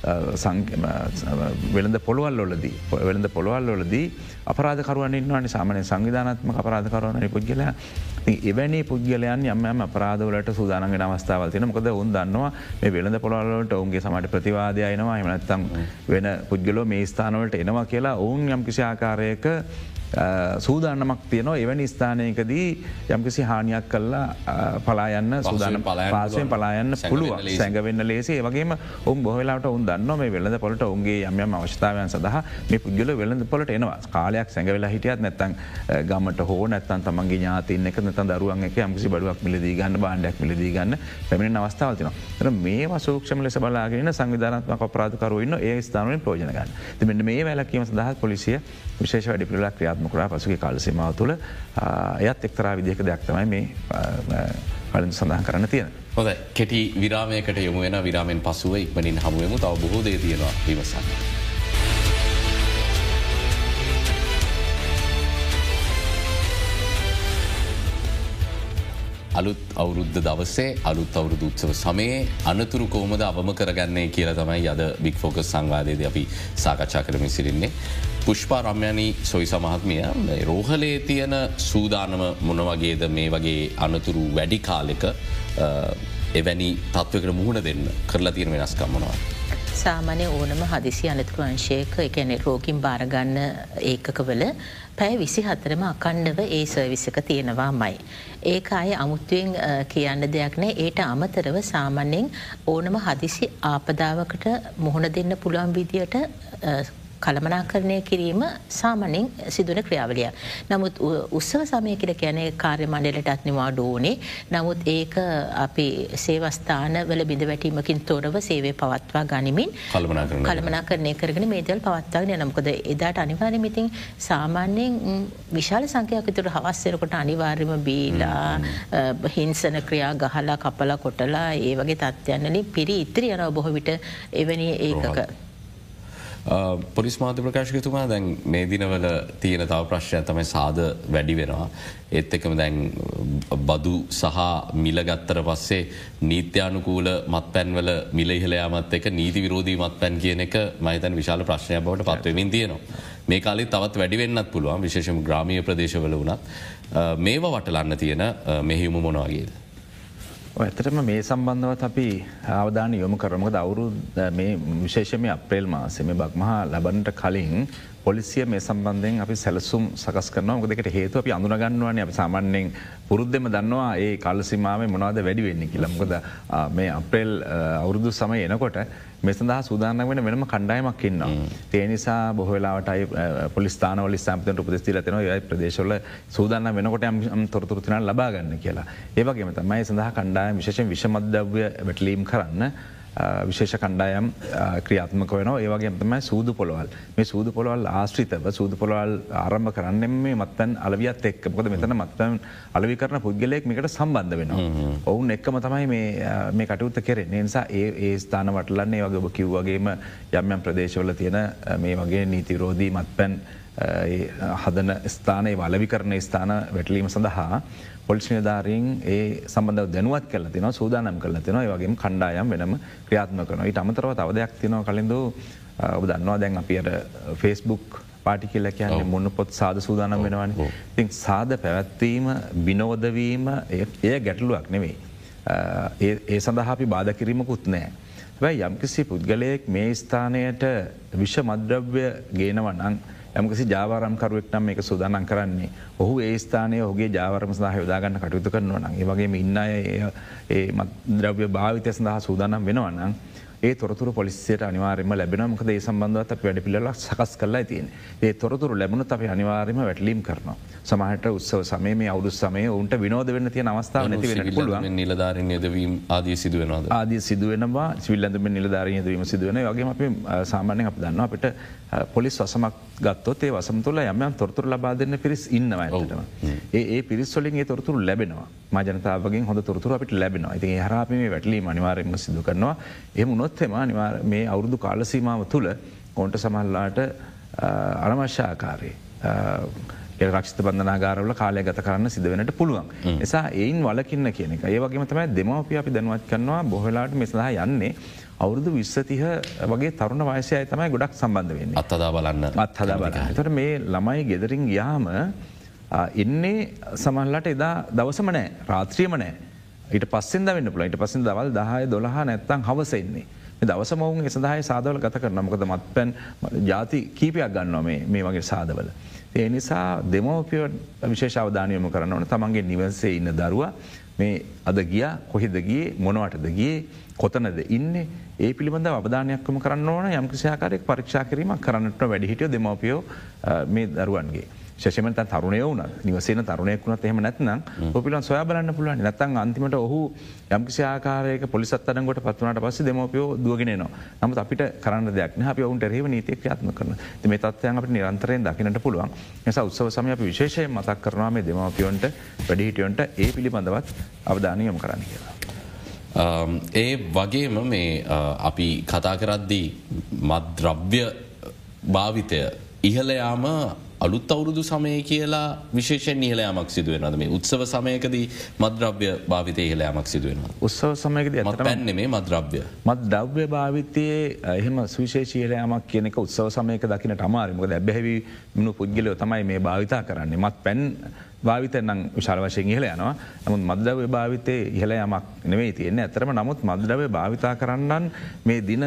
වෙළඳ පොළවල් වලදී වෙළඳ පොළවල් වලදී අපරාධකරුවන් ඉන්නවනේ සාමාන්‍යයෙන් සංවිධානාත්මක අපරාධකරුවන් අනේ පුද්ගලයා. ඉතින් එවැනි පුද්ගලයන් යම් යම් අපරාධවලට සූදානම් වෙන අවස්ථාවල් තියෙනවා. මොකද ඔවුන් දන්නවා මේ වෙළඳ පොළවල් වලට ඔවුන්ගේ සමාජ ප්‍රතිවාදය එනවා. එහෙම නැත්නම් වෙන පුද්ගලෝ මේ ස්ථාන වලට එනවා කියලා ඔවුන් යම් කිසි ආකාරයක සූදානමක් තියනවා එවැනි ස්ථානයකදී යම්කිසි හානියක් කල්ලා පලායන්න සූදාන පාසයෙන් පලායන්න පුළුව සැඟවෙන්න ලේසේ වගේම ඔවුන් බොහලාට ඔවුන් දන්න මේ වෙළඳ පොලට ඔුන්ගේ යම් අවශ්‍යාවයන් සඳහා මේ පුද්ගල වෙළඳ පොලට එනවා කාලයක් සැඟවෙලා හිටියත් නැත්තන් ගමට හෝ නැත්තන් තමන්ගේ ඥාතින්න එක නැතන් දරුවන් එක යම්කිසි බඩුවක් මිලදී ගන්න බාණ්ඩයක් මිලදී ගන්න පැමිණෙන අවස්ථාවල් තියෙනවා. මේ වසූක්ෂම ලෙස බලාගෙන සංවිධානාත්මක අපරාධකරුවෝ ඉන්න ඒ ස්ථානවලින් ප්‍රයෝජන ගන්න. ඉතින් මෙන්න මේ වැළැක්වීම සඳහා පොලිසිය විශේෂ වැඩපිළිවෙලක් ක්‍රියාත්මක කරා පසුගිය කාල සීමාව තුළ එයත් එක්තරා විදිහක දෙයක් තමයි මේ කලින් සඳහන් කරන්න තියෙන. හොඳයි කෙටි විරාමයකට යොමු වෙන විරාමෙන් පසුව ඉක්මනින් හමු වෙමු. තව බොහෝ දේ තියෙනවා විමසන්න. අලුත් අවුරුද්ධ දවසේ අලුත් අවුරුදු උත්සව සමයේ අනතුරු කොහොමද අවම කරගන්නේ කියලා තමයි අද බිග් ෆෝකස් සංවාදයේදී අපි සාකච්ඡා කරමින් සිටින්නේ. පුෂ්පා රම්යනී සොයිස මහත්මිය රෝහලේ තියෙන සූදානම මොන වගේද මේ වගේ අනතුරු වැඩි කාලෙක එවැනි තත්වයකට මුහුණ දෙන්න කරලා තියෙන වෙනස්කම් මොනවද? සාමාන්‍ය ඕනම හදිසි අනතුරු අංශයක ඒ කියන්නේ රෝගීන් බාරගන්න ඒකකවල පැය විසිහතරම අකණ්ඩව ඒ සර්විස් එක තියෙනවාමයි. ඒක ආයේ අමුතුවෙන් කියන්න දෙයක් නැහැ. ඒට අමතරව සාමාන්‍යයෙන් ඕනම හදිසි ආපදාවකට මුහුණ දෙන්න පුළුවන් විදියට කළමනාකරණය කිරීම සාමාන්‍යයෙන් සිදුවන ක්‍රියාවලියක්. නමුත් උත්සව සමය කියලා කියන්නේ කාර්ය මණ්ඩලයටත් නිවාඩු ඕනේ. නමුත් ඒක අපි සේවා ස්ථානවල බිඳවැටීමකින් තොරව සේවය පවත්වා ගනිමින් කළමනාකරණය කරගෙන මේ දේවල් පවත්වාගෙන යනවා. මොකද එදාට අනිවාර්යයෙන්ම ඉතින් සාමාන්‍යයෙන් විශාල සංඛ්‍යාවක විතර හවස් වෙනකොට අනිවාර්යයෙන්ම බීලා හිංසන ක්‍රියා ගහලා කපලා කොටලා ඒ වගේ තත්ත්වයන් වලින් පිරි ඉතිරි යනවා බොහෝ විට එවැනි ඒකක. පොලිස් මාධ්‍ය ප්‍රකාශකතුමා දැන් මේ දිනවල තියෙන තව ප්‍රශ්නයක් තමයි සාද වැඩි වෙනවා. ඒත් එක්කම දැන් බදු සහ මිල ගත්තට පස්සේ නීත්‍යානුකූල මත්පැන්වල මිල ඉහළ යාමත් එක්ක නීති විරෝධී මත්පැන් කියන එක මම හිතන්නේ විශාල ප්‍රශ්නයක් බවට පත් වෙමින් තියෙනවා. මේ කාලේ තවත් වැඩි වෙන්නත් පුළුවන් විශේෂයෙන්ම ග්‍රාමීය ප්‍රදේශවල වුණත්. මේවා වටලන්න තියෙන මෙහෙයුම මොන වගේද? ඇත්තටම මේ සම්බන්ධවත් අපි අවධානය යොමු කරමු. මොකද අවුරුදු මේ විශේෂයෙන්ම අප්‍රේල් මාසයේ මේ බක්මහා ලබන්නට කලින් පොලිසිය මේ සම්බන්ධයෙන් අපි සැලසුම් සකස් කරනවා. මොකද ඒකට හේතුව අපි අඳුන ගන්නවානේ. අපි සාමාන්‍යයෙන් පුරුද්දෙම දන්නවා ඒ කාල සීමාවේ මොනවද වැඩි වෙන්නේ කියලා. මොකද මේ අප්‍රේල් අවුරුදු සමය එනකොට මේ සඳහා සූදානම් වෙන වෙනම කණ්ඩායමක් ඉන්නවා. ඒ නිසා බොහෝ වෙලාවට අය පොලිස් ස්ථානවල ස්ථාපිතවන්ට උපදෙස් දීලා තියෙනවා. ඒ ප්‍රදේශවල සූදානම් වෙනකොට යම් තොරතුරු තියෙනවා ලබා ගන්න කියලා. ඒ වගේම තමයි සඳහා කණ්ඩායම විශේෂයෙන් විෂමද්‍රව්‍ය වැටලීම් කරන්න විශේෂ කණ්ඩායම් ක්‍රියාත්මක වෙනවා. ඒ වගේම තමයි සූදු පොළවල්. මේ සූදු පොළවල් ආශ්‍රිතව සූදු පොළවල් ආරම්භ කරන්නේ මේ මත්පැන් අලවියත් එක්ක. මොකද මෙතන මත්පැන් අලෙවි කරන පුද්ගලයෙක් මේකට සම්බන්ධ වෙනවා. ඔවුන් එක්කම තමයි මේ මේ කටයුත්ත කරන්නේ. ඒ නිසා ඒ ඒ ස්ථාන වටලන්නේ වගේ ඔබ කිව්වා වගේම යම් යම් ප්‍රදේශවල තියෙන මේ වගේ නීති විරෝධී මත්පැන් හදන ස්ථාන ඒ අලෙවි කරන ස්ථාන වැටලීම සඳහා පොලිස් නිලධාරීන් ඒ සම්බන්ධව දැනුවත් කරලා තිනවා, සූදානම් කරලා තිනවා. ඒ වගේම කණ්ඩායම් වෙනම ක්‍රියාත්මක කරනවා. ඊට අමතරව තව දෙයක් තියෙනවා කලින්දෝ ඔබ දන්නවා දැන් අපි අර Facebook පාටි කියලා කියන්නේ මොන පොත් සාද සූදානම් වෙනවනේ. ඉතින් සාද පැවැත්වීම, විනෝද වීම එය ගැටලුවක් නෙවෙයි. ඒ ඒ සඳහා අපි බාධා කිරීමකුත් නැහැ. හැබැයි යම්කිසි පුද්ගලයෙක් මේ ස්ථානයට විෂ මද්‍රව්‍ය ගේනවා නම් යම්කිසි ජාවාරම්කරුවෙක් නම් මේක සූදානම් කරන්නේ ඔහු ඒ ස්ථානයේ ඔහුගේ ජාවාරම සඳහා යොදාගන්න කටයුතු කරනවා නම් ඒ වගේම ඉන්න අය ඒ මත්ද්‍රව්‍ය භාවිතය සඳහා සූදානම් වෙනවා නම් ඒ තොරතුරු පොලිසියට අනිවාර්යයෙන්ම ලැබෙනවා. මොකද ඒ සම්බන්ධවත් අපි වැඩපිළිවෙලක් සකස් කරලා තියෙන්නේ. ඒ තොරතුරු ලැබුණොත් අපි අනිවාර්යයෙන්ම වැටලීම් කරනවා. සමහරට උත්සව සමයේ මේ අවුරුදු සමයේ උන්ට විනෝද වෙන්න තියෙන අවස්ථාව නැති වෙන්න පුළුවන්. නිලධාරීන් යෙදවීම ආදී සිදු වෙනවද? ආදී සිදු වෙනවා. සිවිල් ඇඳුමෙන් නිලධාරීන් යෙදවීම සිදු වෙනවා. ඒ වගේම අපි සාමාන්‍යයෙන් අපි දන්නවා අපිට පොලිස් වසමක් ගත්තොත් ඒ වසම තුළ යම් යම් තොරතුරු ලබා දෙන්න පිරිස් ඉන්නවා ඇත්තටම. ඒ ඒ පිරිස් වලින් ඒ තොරතුරු ලැබෙනවා. මා ජනතාවගෙන් හොඳ තොරතුරු අපිට ලැබෙනවා. ඉතින් ඒ හරහා අපි මේ වැටලීම අනිවාර්යයෙන්ම සිදු කරනවා. එහෙම වුණොත් එම අනිවාර්ය මේ අවුරුදු කාල සීමාව තුළ ඔවුන්ට සමහරලාට අනවශ්‍ය ආකාරයේ රක්ෂිත බන්ධනාගාරවල කාලය ගත කරන්න සිදු වෙන්නට පුළුවන්. නිසා ඒයින් වළකින්න කියන එක. ඒ වගේම තමයි දෙමව්පිය අපි දැනුවත් කරනවා බොහෝ වෙලාවට මේ සඳහා යන්නේ අවුරුදු විස්ස තිහ වගේ තරුණ වයසේ අය තමයි ගොඩක් සම්බන්ධ වෙන්නේ. අත්හදා බලන්න. අත්හදා බලන්න. ඒතකොට මේ ළමයි ගෙදරින් ගියාම එන්නේ සමහරලාට එදා දවසම නැහැ, රාත්‍රියම නැහැ. ඊට පස්සෙන්ද වෙන්න පුළුවන්. ඊට පස්සෙන් දවල් දහය දොළහ නැත්තම් හවස එන්නේ. මේ දවසම වුන් ඒ සඳහා සාදවල ගත කරනවා. මොකද මත්පැන් ಜಾති කීපයක් ගන්නවා මේ මේ වගේ සාදවල. ඒ නිසා දෙමව්පිය විශේෂ අවධානය යොමු කරන්න ඕන. තමන්ගේ නිවසේ ඉන්න දරුවා මේ අද ගියා කොහෙද ගියේ මොනවටද ගියේ කොතනද ඉන්නේ ඒ පිළිබඳව අවධානයක් යොමු කරන්න ඕන. යම්කිසි ආකාරයක පරීක්ෂා කිරීමක් කරන්නට වැඩිහිටියෝ දෙමව්පියෝ මේ දරුවන්ගේ ශේෂමෙන් තන් තරුණයෝ වුණත් නිවසේන තරුණයෙක් වුණත් එහෙම නැත්නම් ඔහු පිළිබඳව සොයා බලන්න පුළුවන්. නැත්නම් අන්තිමට ඔහු යම්කිසි ආකාරයක පොලිස් අත්අඩංගුවට පත් වුණාට පස්සේ දෙමව්පියෝ දුවගෙන එනවා. නමුත් අපිට කරන්න දෙයක් නැහැ. අපි ඔවුන්ට එරෙහිව නීතියක් ක්‍රියාත්මක කරනවා. ඉතින් මේ තත්ත්වයන් අපිට නිරන්තරයෙන් දකින්නට පුළුවන්. ඒ නිසා උත්සව සමයේ අපි විශේෂයෙන් මතක් කරනවා මේ දෙමව්පියන්ට වැඩිහිටියන්ට ඒ පිළිබඳවත් අවධානය යොමු කරන්න කියලා. ඒ වගේම මේ අපි කතා කරද්දී මත්ද්‍රව්‍ය භාවිතය ඉහළ යාම අලුත් අවුරුදු සමය කියලා විශේෂයෙන් ඉහළ යාමක් සිදු වෙනවද? මේ උත්සව සමයකදී මත්ද්‍රව්‍ය භාවිතය ඉහළ යාමක් සිදු වෙනවද? උත්සව සමයකදී මත් පැන් නෙමෙයි මත්ද්‍රව්‍ය. මත්ද්‍රව්‍ය භාවිතයේ එහෙම සුවිශේෂී ඉහළ යාමක් කියන එක උත්සව සමයක දකින්නට අමාරුයි. මොකද ඇබ්බැහි වුණු පුද්ගලයෝ තමයි මේ භාවිතා කරන්නේ. මත් පැන් භාවිතය නම් විශාල වශයෙන් ඉහළ යනවා. නමුත් මත්ද්‍රව්‍ය භාවිතයේ ඉහළ යාමක් නෙවෙයි තියෙන්නේ. ඇත්තටම නමුත් මත්ද්‍රව්‍ය භාවිතා කරන්නන් මේ දින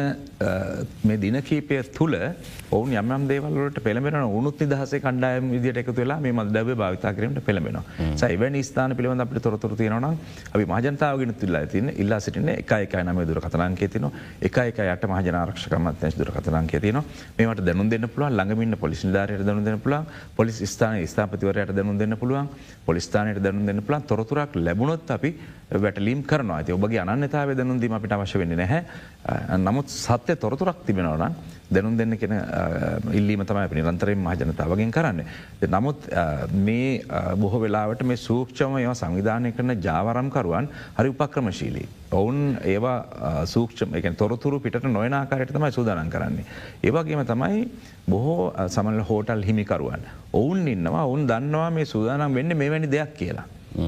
මේ දින කීපය තුල ඔවුන් යම් යම් දේවල් වලට පෙළඹෙනවා. උණුත් නිදහසේ කණ්ඩායම් විදියට එකතු වෙලා මේ මත්ද්‍රව්‍ය භාවිතා කිරීමට පෙළඹෙනවා. ඒ එවැනි ස්ථාන පිළිබඳව අපිට තොරතුරු තියෙනවා නම් අපි මහ ජනතාවගෙන් ඉල්ලා තියෙන්නේ ඉල්ලා සිටින්නේ එක එකයි නවය දුරකථන අංකය තියෙනවා. එක එකයි අට මහ ජන ආරක්ෂක අමාත්‍යාංශ දුරකථන අංකය තියෙනවා. මේවට දැනුම් දෙන්න පුළුවන්. ළඟම ඉන්න පොලිස් නිලධාරියට දැනුම් දෙන්න පුළුවන්. පොලිස් ස්ථානයේ ස්ථාපතිවරයාට දැනුම් දෙන්න පුළුවන්. පොලිස් ස්ථානයට දැනුම් දෙන්න පුළුවන්. තොරතුරක් ලැබුණොත් අපි වැටලීම් කරනවා. ඉතින් ඔබගේ අනන්‍යතාවය දැනුම් දීම අපිට අවශ්‍ය වෙන්නේ නැහැ. නමුත් සත්‍ය තොරතුරක් තිබෙනවා නම් දැනුම් දෙන්න කියන ඉල්ලීම තමයි අපි නිරන්තරයෙන් මහ ජනතාවගෙන් කරන්නේ. නමුත් මේ බොහෝ වෙලාවට මේ සූක්ෂම ඒවා සංවිධානය කරන ජාවාරම්කරුවන් හරි උපක්‍රමශීලී. ඔවුන් ඒවා සූක්ෂම ඒ කියන්නේ තොරතුරු පිටට නොයන ආකාරයට තමයි සූදානම් කරන්නේ. ඒ වගේම තමයි බොහෝ සමහර හෝටල් හිමිකරුවන්. ඔවුන් ඉන්නවා ඔවුන් දන්නවා මේ සූදානම් වෙන්නේ මෙවැනි දෙයක් කියලා.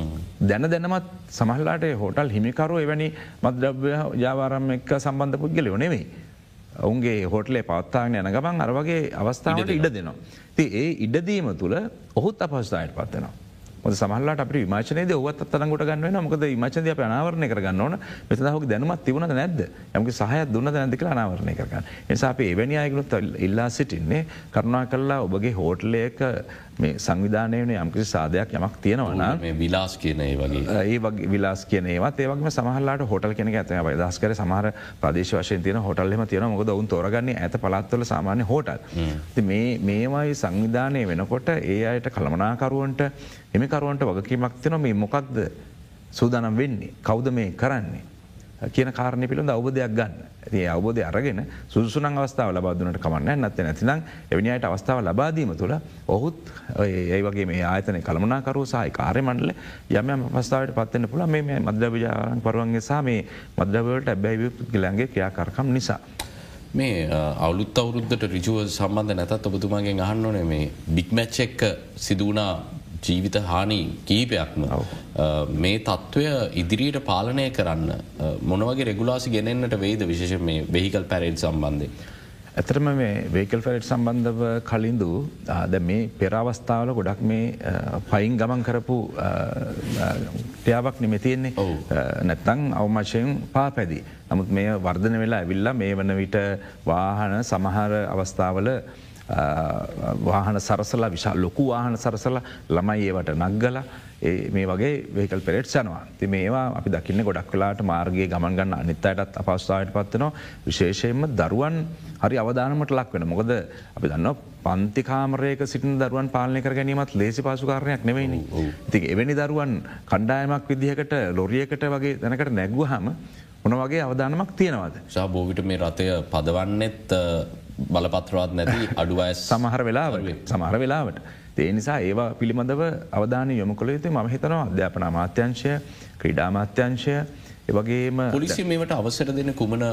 දැන දැනමත් සමහරලාට හෝටල් හිමිකරුවෝ එවැනි මත්ද්‍රව්‍ය ජාවාරම් එක්ක සම්බන්ධ පුද්ගලයෝ නෙවෙයි. ඔවුන්ගේ හෝටලේ පවත්වාගෙන යන ගමන් අර වගේ අවස්ථාවකට ඉඩ දෙනවා. ඉතින් ඒ ඉඩ දීම තුළ ඔහුත් අපහසුතාවයට පත් වෙනවා. මොකද සමහරලාට අපිට විමර්ශනයේදී ඔව්වත් අත්අඩංගුවට ගන්න වෙනවා. මොකද විමර්ශනයේදී අපි අනාවරණය කරගන්න ඕන. මෙතන ඔහුගේ දැනුමක් තිබුණද නැද්ද? යම්කිසි සහායක් දුන්නද නැද්ද කියලා අනාවරණය කරගන්න. ඒ නිසා අපි එවැනි අයගෙනුත් ඉල්ලා සිටින්නේ කරුණාකරලා ඔබගේ හෝටලයක මේ සංවිධානය වෙන යම්කිසි සාදයක් යමක් තියෙනවා නම් මේ විලාස් කියන ඒ වගේ ඒ වගේ විලාස් කියන ඒවත් ඒ වගේම සමහරලාට හෝටල් කියන එක ඇත්තම අපි අදහස් කරේ සමහර ප්‍රදේශ වශයෙන් තියෙන හෝටල් එහෙම තියෙනවා. මොකද ඔවුන් තෝරගන්නේ ඈත පළාත්වල සාමාන්‍ය හෝටල්. ඉතින් මේ මේවයි සංවිධානය වෙනකොට ඒ අයට කළමනාකරුවන්ට හිමිකරුවන්ට වගකීමක් තියෙනවා මේ මොකක්ද සූදානම් වෙන්නේ කවුද මේ කරන්නේ කියන කාරණේ පිළිබඳව අවබෝධයක් ගන්න. ඉතින් ඒ අවබෝධය අරගෙන සුදුසු නම් අවස්ථාව ලබා දුන්නට කමක් නැහැ. නැත්නම් නැතිනම් එවැනි අයට අවස්ථාව ලබා දීම තුළ ඔහුත් ඒ වගේ මේ ආයතනයේ කළමනාකරුවෝ සහ ඒ කාර්ය මණ්ඩලය යම් යම් අවස්ථාවකට පත් වෙන්න පුළුවන් මේ මේ මත්ද්‍රව්‍ය ජාවාරම්කරුවන්ගේ සහ මේ මත්ද්‍රව්‍ය වලට අබ්බැහි පුද්ගලයන්ගේ ක්‍රියාකාරකම් නිසා. මේ අවුරුද්ද අවුරුද්දට ඍජුව සම්බන්ධ නැතත් ඔබතුමාගෙන් අහන්න ඕනේ මේ බිග් මැච් එක සිදු වුණා ජීවිත හානි කීපයක්ම මේ තත්ත්වය ඉදිරියට පාලනය කරන්න මොන වගේ රෙගුලාසි ගෙනෙන්නට වෙයිද විශේෂයෙන් මේ වෙහිකල් පැරේඩ් සම්බන්ධයෙන්? ඇත්තටම මේ වෙහිකල් පැරේඩ් සම්බන්ධව කලින්දු දැන් මේ පෙර අවස්ථාවල ගොඩක් මේ පයින් ගමන් කරපු ක්‍රියාවක් නෙමෙයි තියෙන්නේ. නැත්තම් අවමශයෙන් පාපැදි. නමුත් මේ වර්ධනය වෙලා ඇවිල්ලා මේ වන විට වාහන සමහර අවස්ථාවල වාහන සරසලා විශා ලොකු වාහන සරසලා ළමයි ඒවට නක්ගල මේ වගේ වේකල් පෙරට් යනවා ති මේවා අපි දකින්න ගොඩක් වෙලාට මාර්ගයේ ගමන් ගන්න අනිත් අයටත් අපස්ථාවට පත්වනවා විශේෂයෙන්ම දරුවන් හරි අවධානමට ලක් වෙන මොකද අපි දන්න පන්තිකාමරයක සිටින දරුවන් පාලනය කර ගැනීමත් ලේසි පාසුකාරණයක් නෙවෙයිනි ති එවැනි දරුවන් කණ්ඩායමක් විදිහකට ලොරියකට වගේ දැනකට නැග්ව හම මොන වගේ අවධානමක් තියෙනවාද ශාබෝවිට මේ රථය පදවන්නෙත් බලපත්‍රවත් නැති අඩුවය සමහර වෙලාවට සමහර වෙලාවට ඒ නිසා ඒවා පිළිබඳව අවධානය යොමු කළ යුතු ම හිතනවා අධ්‍යාපන අමාත්‍යංශය ක්‍රීඩා අමාත්‍යංශය එවගේම පොලිසිය මේට අවසර දෙන කුමන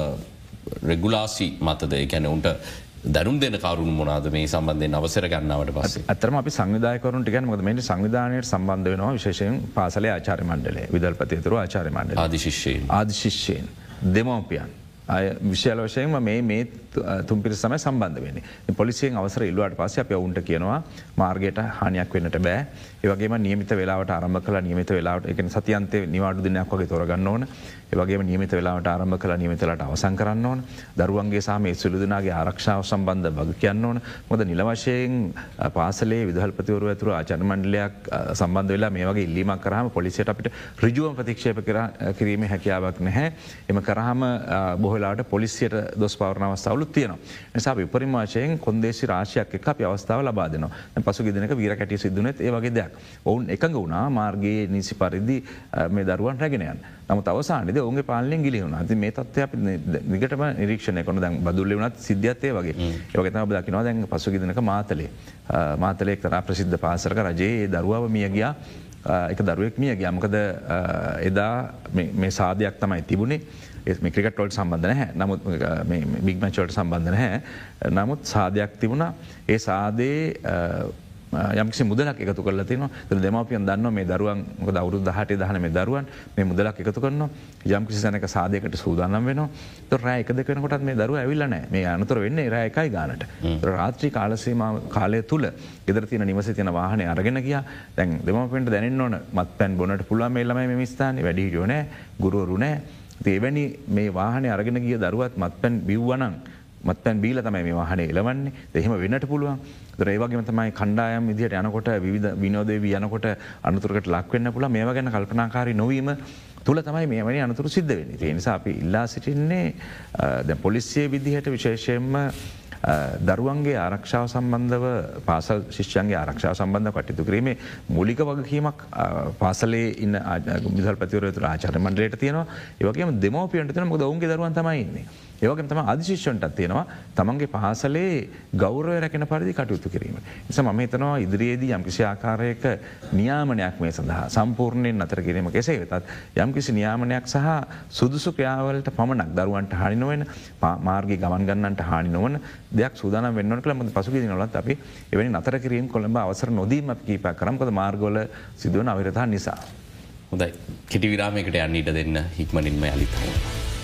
රෙගුලාසි මතද ගැන උන්ට දැනුම් දෙන කරුණු මොනාද මේ සම්බන්ධයෙන් අවසර ගන්නාවට පස්ස අතරම අපි සංවිධායකරුන්ට ගැන මොද මේ සංවිධානයට සම්බන්ධ වෙනවා විශේෂයෙන් පාසලේ ආචාර්ය මණ්ඩලය විදල්පතිතුරු ආචාර්ය මණ්ඩල ආදිශිෂ්‍යයෙන් ආදිශිෂ්‍යයෙන් දෙමෝපියන් අය විශාල වශයෙන්ම මේ මේ තුන් පිරිස තමයි සම්බන්ධ වෙන්නේ. පොලිසියෙන් අවසර ඉල්ලුවාට පස්සේ අපි ඔවුන්ට කියනවා මාර්ගයට හානියක් වෙන්නට බෑ. ඒ වගේම නියමිත වේලාවට ආරම්භ කළා නියමිත වේලාවට ඒ කියන්නේ සතියන්තයේ නිවාඩු දිනයක් වගේ තෝරගන්න ඕන. ඒ වගේම නියමිත වේලාවට ආරම්භ කළා නියමිත වේලාවට අවසන් කරන්න ඕන. දරුවන්ගේ සහ මේ සුළු දෙනාගේ ආරක්ෂාව සම්බන්ධ වග කියන්න ඕන. මොකද නිල වශයෙන් පාසලේ විදුහල්පතිවරු ඇතුළු ආචාර්ය මණ්ඩලයක් සම්බන්ධ වෙලා මේ වගේ ඉල්ලීමක් කරාම පොලිසියට අපිට ඍජුවම ප්‍රතික්ෂේප කිරීමේ හැකියාවක් නැහැ. එම කරාම බොහෝ වෙලාවට පොලිසියට දොස් පවරන අවස්ථාවලුත් තියෙනවා. නිසා අපි උපරිම වශයෙන් කොන්දේසි රාශියක් එක්ක අපි අවස්ථාව ලබා දෙනවා. දැන් පසුගිය දිනක වීර කැටිය සිද්ධ වුණෙත් ඒ වගේ දෙයක්. ඔවුන් එකඟ වුණා මාර්ගයේ නිසි පරිදි මේ දරුවන් රැගෙන යන්න. නමුත් අවසානයේදී ඔවුන්ගේ පාලනයෙන් ගිලී වුණා. ඉතින් මේ තත්ත්වය අපි නිකටම නිරීක්ෂණය කරනවා. දැන් බදුල්ලේ වුණත් සිද්ධියත් ඒ වගේ. ඒ වගේ තමයි අපි දකිනවා දැන් පසුගිය දිනක මාතලේ මාතලේ එක්තරා ප්‍රසිද්ධ පාසලක රජයේ ඒ දරුවව මිය ගියා. එක දරුවෙක් මිය ගියා. මොකද එදා මේ සාදයක් තමයි තිබුණේ. මේ ක්‍රිකට් වලට සම්බන්ධ නැහැ. නමුත් මේ බිග් මැච් වලට සම්බන්ධ නැහැ. නමුත් සාදයක් තිබුණා. ඒ සාදේ යම්කිසි මුදලක් එකතු කරලා තියෙනවා. ඒතර දෙමාපියන් දන්නවා මේ දරුවන් මොකද අවුරුදු දහඅට දහනවය දරුවන් මේ මුදලක් එකතු කරනවා. යම්කිසි තැනක සාදයකට සූදානම් වෙනවා. ඒතර රාය එක දෙක වෙනකොටත් මේ දරුවා ඇවිල්ලා නැහැ. මේ අනතුර වෙන්නේ රාය එකයි ගානට. ඒතර රාත්‍රී කාල සීමාව කාලය තුල ගෙදර තියෙන නිවසේ තියෙන වාහනේ අරගෙන ගියා. දැන් දෙමාපියන්ට දැනෙන්න ඕන මත්පැන් බොන්නට පුළුවන් මේ ළමයි මේ ස්ථානේ වැඩිහිටියෝ නැහැ. ගුරුවරු නැහැ. එවැනි මේ වාහනේ අරගෙන ගිය දරුවත් මත්පැන් බිව්වනම් මත්පැන් බීලා තමයි මේ වාහනේ එලවන්නේ. එහෙම වෙන්නට පුළුවන්. ඒතර ඒ වගේම තමයි කණ්ඩායම් විදිහට යනකොට විවිධ විනෝදේවි යනකොට අනුතරකට ලක් වෙන්න පුළුවන්. මේවා ගැන කල්පනාකාරී නොවීම තුල තමයි මේ වැනි අනුතුරු සිද්ධ වෙන්නේ. ඒ නිසා අපි ඉල්ලා සිටින්නේ දැන් පොලිසිය විදිහට විශේෂයෙන්ම දරුවන්ගේ ආරක්ෂාව සම්බන්ධව පාසල් ශිෂ්‍යයන්ගේ ආරක්ෂාව සම්බන්ධව කටයුතු කිරීමේ මූලික වගකීමක් පාසලේ ඉන්න විදුහල්පතිවරු ඇතුළු ආචාර්ය මණ්ඩලයට තියෙනවා. ඒ වගේම දෙමව්පියන්ට තියෙනවා. මොකද ඔවුන්ගේ දරුවන් තමයි ඉන්නේ. ඒ වගේම තමයි අධිශිෂ්‍යයන්ටත් තියෙනවා. තමන්ගේ පාසලේ ගෞරවය රැකෙන පරිදි කටයුතු කිරීම. ඒ නිසා මම හිතනවා ඉදිරියේදී යම්කිසි ආකාරයක නියාමනයක් මේ සඳහා සම්පූර්ණයෙන් නතර කිරීම කෙසේ වෙතත් යම්කිසි නියාමනයක් සහ සුදුසු ක්‍රියාවලට පමණක් දරුවන්ට හානි නොවන මාර්ගයේ ගමන් ගන්නන්ට හානි නොවන දෙයක් සූදානම් වෙන්න ඕන කියලා මොකද පසුගිය දිනවලත් අපි එවැනි නතර කිරීම කොළඹ අවසර නොදීම අපි කීපයක් කරා. මොකද මාර්ගවල සිදුවන අවිරතහන් නිසා. හොඳයි. කෙටි විරාමයකට යන්න ඊට දෙන්න ඉක්මනින්ම යලිත් හමුවෙමු.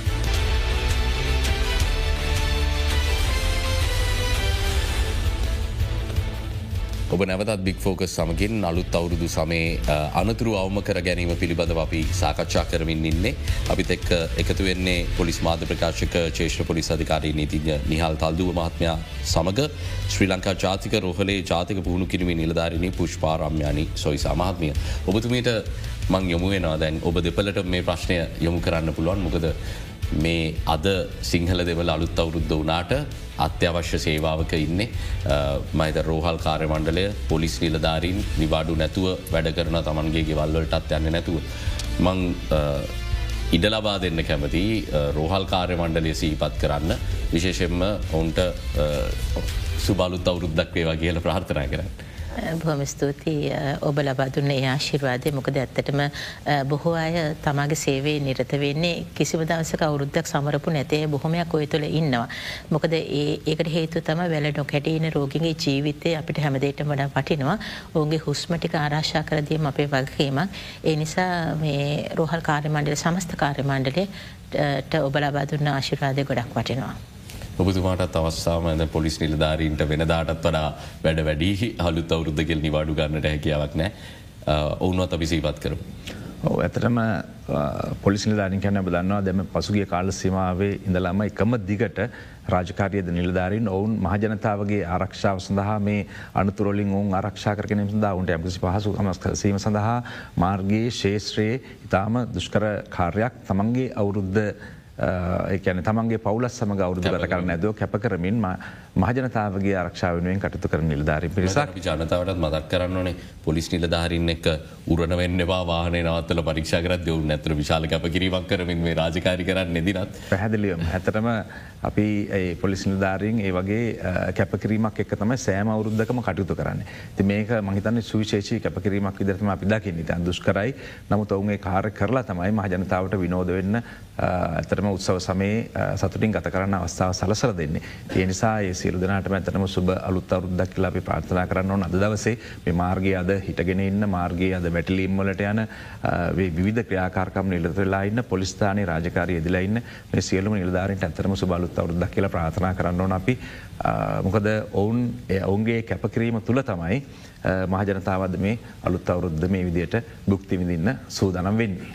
ඔබ නැවතත් බික් ෆෝකස් සමගින් අලුත් අවුරුදු සමේ අනතුරු අවම කර ගැනීම පිළිබඳව අපි සාකච්ඡා කරමින් ඉන්නේ. අපිත් එක්ක එකතු වෙන්නේ පොලිස් මාධ්‍ය ප්‍රකාශක ශ්‍රේෂ්ඨ පොලිස් අධිකාරී නීතිඥ නිහාල් තල්දුව මහත්මයා සමග ශ්‍රී ලංකා ජාතික රෝහලේ ජාතික පුහුණු කිරීමේ නිලධාරිණී පුෂ්පා රම්යානි සොයිසා මහත්මිය. ඔබතුමීට මං යොමු වෙනවා දැන් ඔබ දෙපළට මේ ප්‍රශ්නය යොමු කරන්න පුළුවන්. මොකද මේ අද සිංහල දෙවල අලුත් අවුරුද්ධ වනාට අත්‍යවශ්‍ය සේවාවක ඉන්නේ මහිත රෝහල් කාර්ය මණ්ඩලය පොලිස් නිලධාරීන් නිවාඩු නැතුව වැඩ කරන තමන්ගේ ගෙවල්වලටත් යන්න නැතුව. මං ඉඩ ලබා දෙන්න කැමති රෝහල් කාර්ය මණ්ඩලය සීපත් කරන්න විශේෂෙන්ම ඔවුන්ට සුබලුත් අවුරුද්දක් වේවා කියල ප්‍රාර්ථනා කරන්න. බොහොම ස්තුතියි ඔබ ලබා දුන්න ඒ ආශිර්වාදය. මොකද ඇත්තටම බොහෝ අය තමාගේ සේවයේ නිරත වෙන්නේ කිසිම දවසක අවුරුද්දක් සමරපු නැතේ බොහොමයක් ඔය තුළ ඉන්නවා. මොකද ඒ ඒකට හේතුව තමයි වැල නොකැටී ඉන්න රෝගීන්ගේ ජීවිතේ අපිට හැමදේටම වඩා වටිනවා. ඔවුන්ගේ හුස්ම ටික ආරක්ෂා කර දීම අපේ වගකීමක්. ඒ නිසා මේ රෝහල් කාර්ය මණ්ඩලය සමස්ත කාර්ය මණ්ඩලයට ඔබ ලබා දුන්න ආශිර්වාදය ගොඩක් වටිනවා. ඔබතුමාටත් අවස්ථාව ඇද පොලිස් නිලධාරීන්ට වෙනදාටත් වඩා වැඩ වැඩි හලුත් අවුරුද්ධකෙල් නිවාඩු ගන්නට හැකියාවක් නෑ. ඔවුන්වත් අපි සීපත් කරමු. ඇතරම පොලිසි නිලධාරීන් කියන්නේ ඔබ දන්නවා දැන් පසුගිය කාල සීමාවේ ඉඳලම එකම දිගට රාජකාරියද නිලධාරීන් ඔවුන් මහජනතාවගේ ආරක්ෂාව සඳහා මේ අනතුරු වලින් ඔවුන් ආරක්ෂා කර ගැනීම සඳහා ඔවුන්ට යම්කිසි පහසුකම් සැලසීම සඳහා මාර්ගයේ ශේෂ්ත්‍රයේ ඉතාම දුෂ්කර කාර්යයක් තමන්ගේ අවුරුද්ද ඒ කියන්නේ තමන්ගේ පවුලත් සමග අවුරුදු ගත කරන්න ඇදෝ කැප කරමින් මහජනතාවගේ ආරක්ෂාව වෙනුවෙන් කටයුතු කරන නිලධාරීන් පිරිසක් අපි ජනතාවටත් මතක් කරන්න ඕනේ පොලිස් නිලධාරීන් එක්ක උරණ වෙන්න එපා වාහනේ නවත්තලා පරීක්ෂා කරද්දී ඔවුන් ඇත්තට විශාල කැපකිරීමක් කරමින් මේ රාජකාරී කරන්නේ දිනත් පැහැදිලිවම ඇත්තටම අපි ඒ පොලිස් නිලධාරීන් ඒ වගේ කැපකිරීමක් එක්ක තමයි සෑම අවුරුද්දකම කටයුතු කරන්නේ. ඉතින් මේක මම හිතන්නේ සුවිශේෂී කැපකිරීමක් විදිහට තමයි අපි දකින්නේ. ඉතින් දුෂ්කරයි. නමුත් ඔවුන් ඒ කාර්ය කරලා තමයි මහජනතාවට විනෝද වෙන්න ඇත්තටම උත්සව සමයේ සතුටින් ගත කරන්න අවස්ථාව සලසලා දෙන්නේ. ඒ නිසා ඒ සියලු දෙනාටම ඇත්තටම සුබ අලුත් අවුරුද්දක් කියලා අපි ප්‍රාර්ථනා කරන්න ඕන. අද දවසේ මේ මාර්ගයේ අද හිටගෙන ඉන්න මාර්ගයේ අද වැටිලීම් වලට යන මේ විවිධ ක්‍රියාකාරකම් නිරත වෙලා ඉන්න පොලිස් ස්ථානයේ රාජකාරිය එදිලා ඉන්න මේ සියලුම නිලධාරීන්ට ඇත්තටම සුබ අලුත් අවුරුද්දක් කියලා ප්‍රාර්ථනා කරන්න ඕන අපි. මොකද ඔවුන් ඔවුන්ගේ කැපකිරීම තුල තමයි මහජනතාවද මේ අලුත් අවුරුද්ද මේ විදියට භුක්ති විඳින්න සූදානම් වෙන්නේ.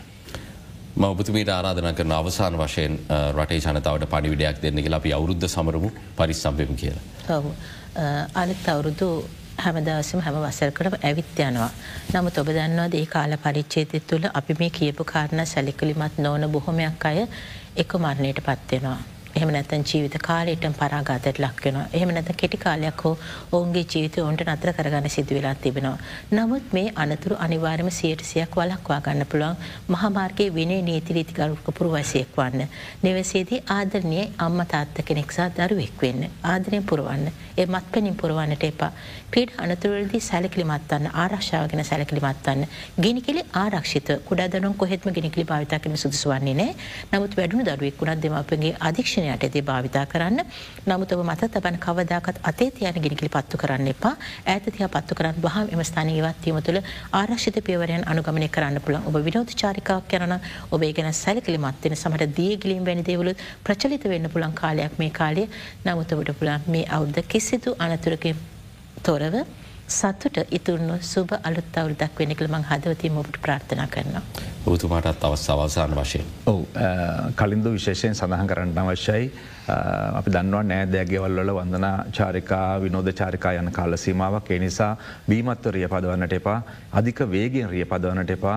ම ඔබතුමීට ආරාධනා කරන අවසාන වශයෙන් රටේ ජනතාවට පණිවිඩයක් දෙන්න කියලා අපි අවුරුද්ද සමරමු පරිස්සම් වෙමු කියලා. ඔව්. අලුත් අවුරුදු හැමදාසම හැම වසරකටම ඇවිත් යනවා. නමුත් ඔබ දන්නවද මේ කාල පරිච්ඡේදය තුළ අපි මේ කියපු කාරණා සැලකිලිමත් නොවන බොහොමයක් අය එක මරණයටපත් වෙනවා. එහෙම නැත්නම් ජීවිත කාලයටම පරාඝාතයට ලක් වෙනවා. එහෙම නැත්නම් කෙටි කාලයක් හෝ ඔවුන්ගේ ජීවිතය ඔවුන්ට නතර කරගන්න සිදු වෙලා තිබෙනවා. නමුත් මේ අනතුරු අනිවාර්යයෙන්ම සියයට සියයක් වළක්වා ගන්න පුළුවන් මහා මාර්ගයේ විනය නීති රීති ගරුක පුරවැසියෙක් වන්න. නිවසේදී ආදරණීය අම්මා තාත්තා කෙනෙක් සහ දරුවෙක් වෙන්න. ආදරයෙන් පුරවන්න. ඒ මත්පැනින් පුරවන්නට එපා. පීඩ අනතුරු වලදී සැලකිලිමත් වන්න, ආරක්ෂාව ගැන සැලකිලිමත් වන්න. ගිනිකිලි ආරක්ෂිත කුඩා දරුවන් කොහෙත්ම ගිනිකිලි භාවිත කිරීම සුදුසු වන්නේ නැහැ. නමුත් වැඩුණු දරුවෙක් වුණත් දෙමාපියන්ගේ අධීක්ෂණය යටතේ භාවිතා කරන්න. නමුත් ඔබ මත තබන කවදාකවත් අතේ තියන ගිනිකිලි පත්තු කරන්න එපා. ඈත තියා පත්තු කරන්න වහම එම ස්ථානයේ ඉවත් වීම තුළ ආරක්ෂිත පියවරයන් අනුගමනය කරන්න පුළුවන්. ඔබ විනෝද චාරිකාවක් යනවා නම් ඔබ ඒ ගැන සැලකිලිමත් වෙන සමහර දිය ගිලීම් වැනි දේවල් ප්‍රචලිත වෙන්න පුළුවන් කාලයක් මේ කාලය. නමුත් ඔබට පුළුවන් මේ අවුරුද්ද කිසිදු අනතුරකින් තොරව සතුට ඉතුරුණු සුබ අලුත් අවුරුද්දක් වෙන්න කියලා මම හදවතින්ම ඔබට ප්‍රාර්ථනා කරනවා. ඔබතුමාටත් අවසාන වශයෙන්. ඔව් කලින්ද විශේෂයෙන් සඳහන් කරන්න අවශ්‍යයි. අපි දන්නවා නෑදෑ ගෙවල් වල වන්දනා චාරිකා විනෝද චාරිකා යන කාල සීමාවක්. ඒ නිසා බීමත්ව රිය පදවන්නට එපා. අධික වේගයෙන් රිය පදවන්නට එපා.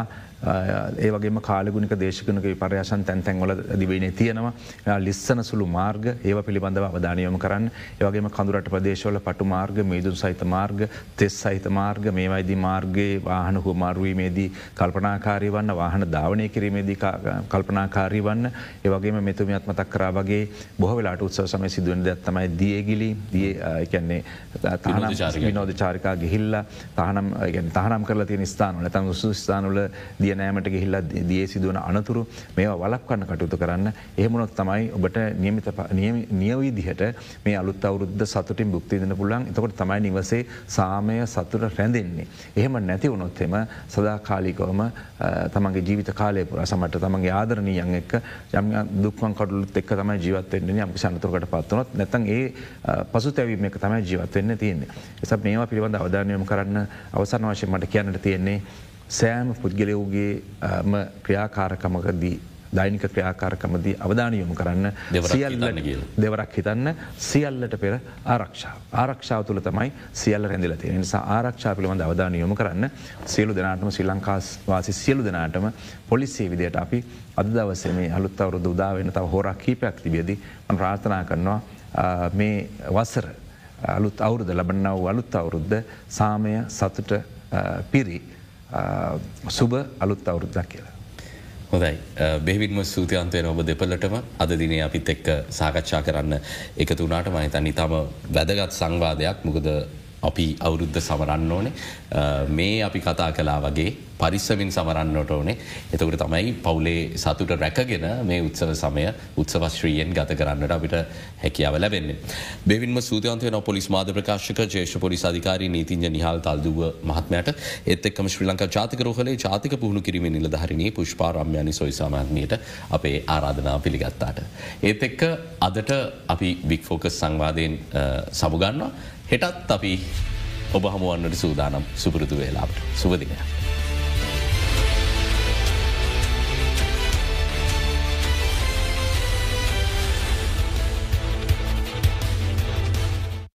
ඒ වගේම කාලගුණික දේශගුණික විපර්යාසන් තැන් තැන් වල දිවයිනේ තියෙනවා. ලිස්සන සුළු මාර්ග ඒව පිළිබඳව අවධානය යොමු කරන්න. ඒ වගේම කඳුරට ප්‍රදේශවල පටු මාර්ග, මේදුන් සහිත මාර්ග, තෙස් සහිත මාර්ග මේවායිදී මාර්ගයේ වාහන හුවමාරු වීමේදී කල්පනාකාරී වන්න, වාහන ධාවනය කිරීමේදී කල්පනාකාරී වන්න. ඒ වගේම මෙතුමියත් මතක් කරා වගේ බොහෝ වෙලාවට උත්සව සමයේ සිදුවෙන දෙයක් තමයි දියගිලි. දිය ඒ කියන්නේ තහනම් විනෝද චාරිකා ගිහිල්ලා තහනම් ඒ කියන්නේ තහනම් කරලා තියෙන ස්ථාන වල නැත්නම් උසස් ස්ථාන වල දිය නෑමට ගිහිල්ලා දියේ සිදුවන අනතුරු මේවා වළක්වන්න කටයුතු කරන්න. එහෙම වුණොත් තමයි ඔබට නියමිත නියම විදිහට මේ අලුත් අවුරුද්ද සතුටින් භුක්ති විඳින්න පුළුවන්. එතකොට තමයි නිවසේ සාමය සතුට රැඳෙන්නේ. එහෙම නැති වුණොත් එම සදාකාලිකවම තමන්ගේ ජීවිත කාලය පුරා සමහරට තමන්ගේ ආදරණීයන් එක්ක යම් දුක්ඛම් කඩලුත් එක්ක තමයි ජීවත් වෙන්නේ. යම් කිසි අනතුරකට පත් වුණොත් නැත්නම් ඒ පසුතැවීම එක තමයි ජීවත් වෙන්න තියෙන්නේ. ඒ නිසා මේවා පිළිබඳව අවධානය යොමු කරන්න අවසාන වශයෙන් මට කියන්නට තියෙන්නේ සෑම පුද්ගලයෝගේම ක්‍රියාකාරකමකදී දෛනික ක්‍රියාකාරකමදී අවධානය යොමු කරන්න දෙවරක් හිතන්න සියල්ලට පෙර ආරක්ෂාව. ආරක්ෂාව තුළ තමයි සියල්ල රැඳිලා තියෙන්නේ. ඒ නිසා ආරක්ෂාව පිළිබඳ අවධානය යොමු කරන්න සියලු දෙනාටම ශ්‍රී ලංකා වාසී සියලු දෙනාටම පොලිසිය විදියට අපි අද දවසේ මේ අලුත් අවුරුදු උදා වෙන තව හෝරා කිහිපයක් තිබියදී මම ප්‍රාර්ථනා කරනවා මේ වසර අලුත් අවුරුද්ද ලබන්නා වූ අලුත් අවුරුද්ද සාමය සතුට පිරි සුබ අලුත් අවුරුද්දක් කියලා. හොඳයි. බෙහෙවින්ම ස්තුතිවන්ත ඔබ දෙපළටම අද දිනේ අපිත් එක්ක සාකච්ඡා කරන්න එකතු වුණාට මම හිතන්නේ ඊටම වැදගත් සංවාදයක්. මොකද අපි අවුරුද්ද සමරන්න ඕනේ. මේ අපි කතා කළා වගේ පරිස්සමින් සමරන්නට ඕනේ. එතකොට තමයි පවුලේ සතුට රැකගෙන මේ උත්සව සමය උත්සවශ්‍රීයෙන් ගත කරන්නට අපිට හැකියාව ලැබෙන්නේ. බෙහෙවින්ම ස්තුතිවන්ත වෙනවා පොලිස් මාධ්‍ය ප්‍රකාශක ජ්‍යෙෂ්ඨ පොලිස් අධිකාරී නීතිඥ නිහාල් තල්දුව මහත්මයාට. ඒත් එක්කම ශ්‍රී ලංකා ජාතික රෝහලේ ජාතික පුහුණු කිරීමේ නිලධාරිණී පුෂ්පා රම්‍යානි සොයිසා මහත්මියට අපේ ආරාධනාව පිළිගත්තාට. ඒත් එක්ක අදට අපි බිග් ෆෝකස් සංවාදයෙන් සමුගන්නවා. හෙටත් අපි ඔබ හමුවන්නට සූදානම් සුපුරුදු වේලාවට. සුබ දිනයක්.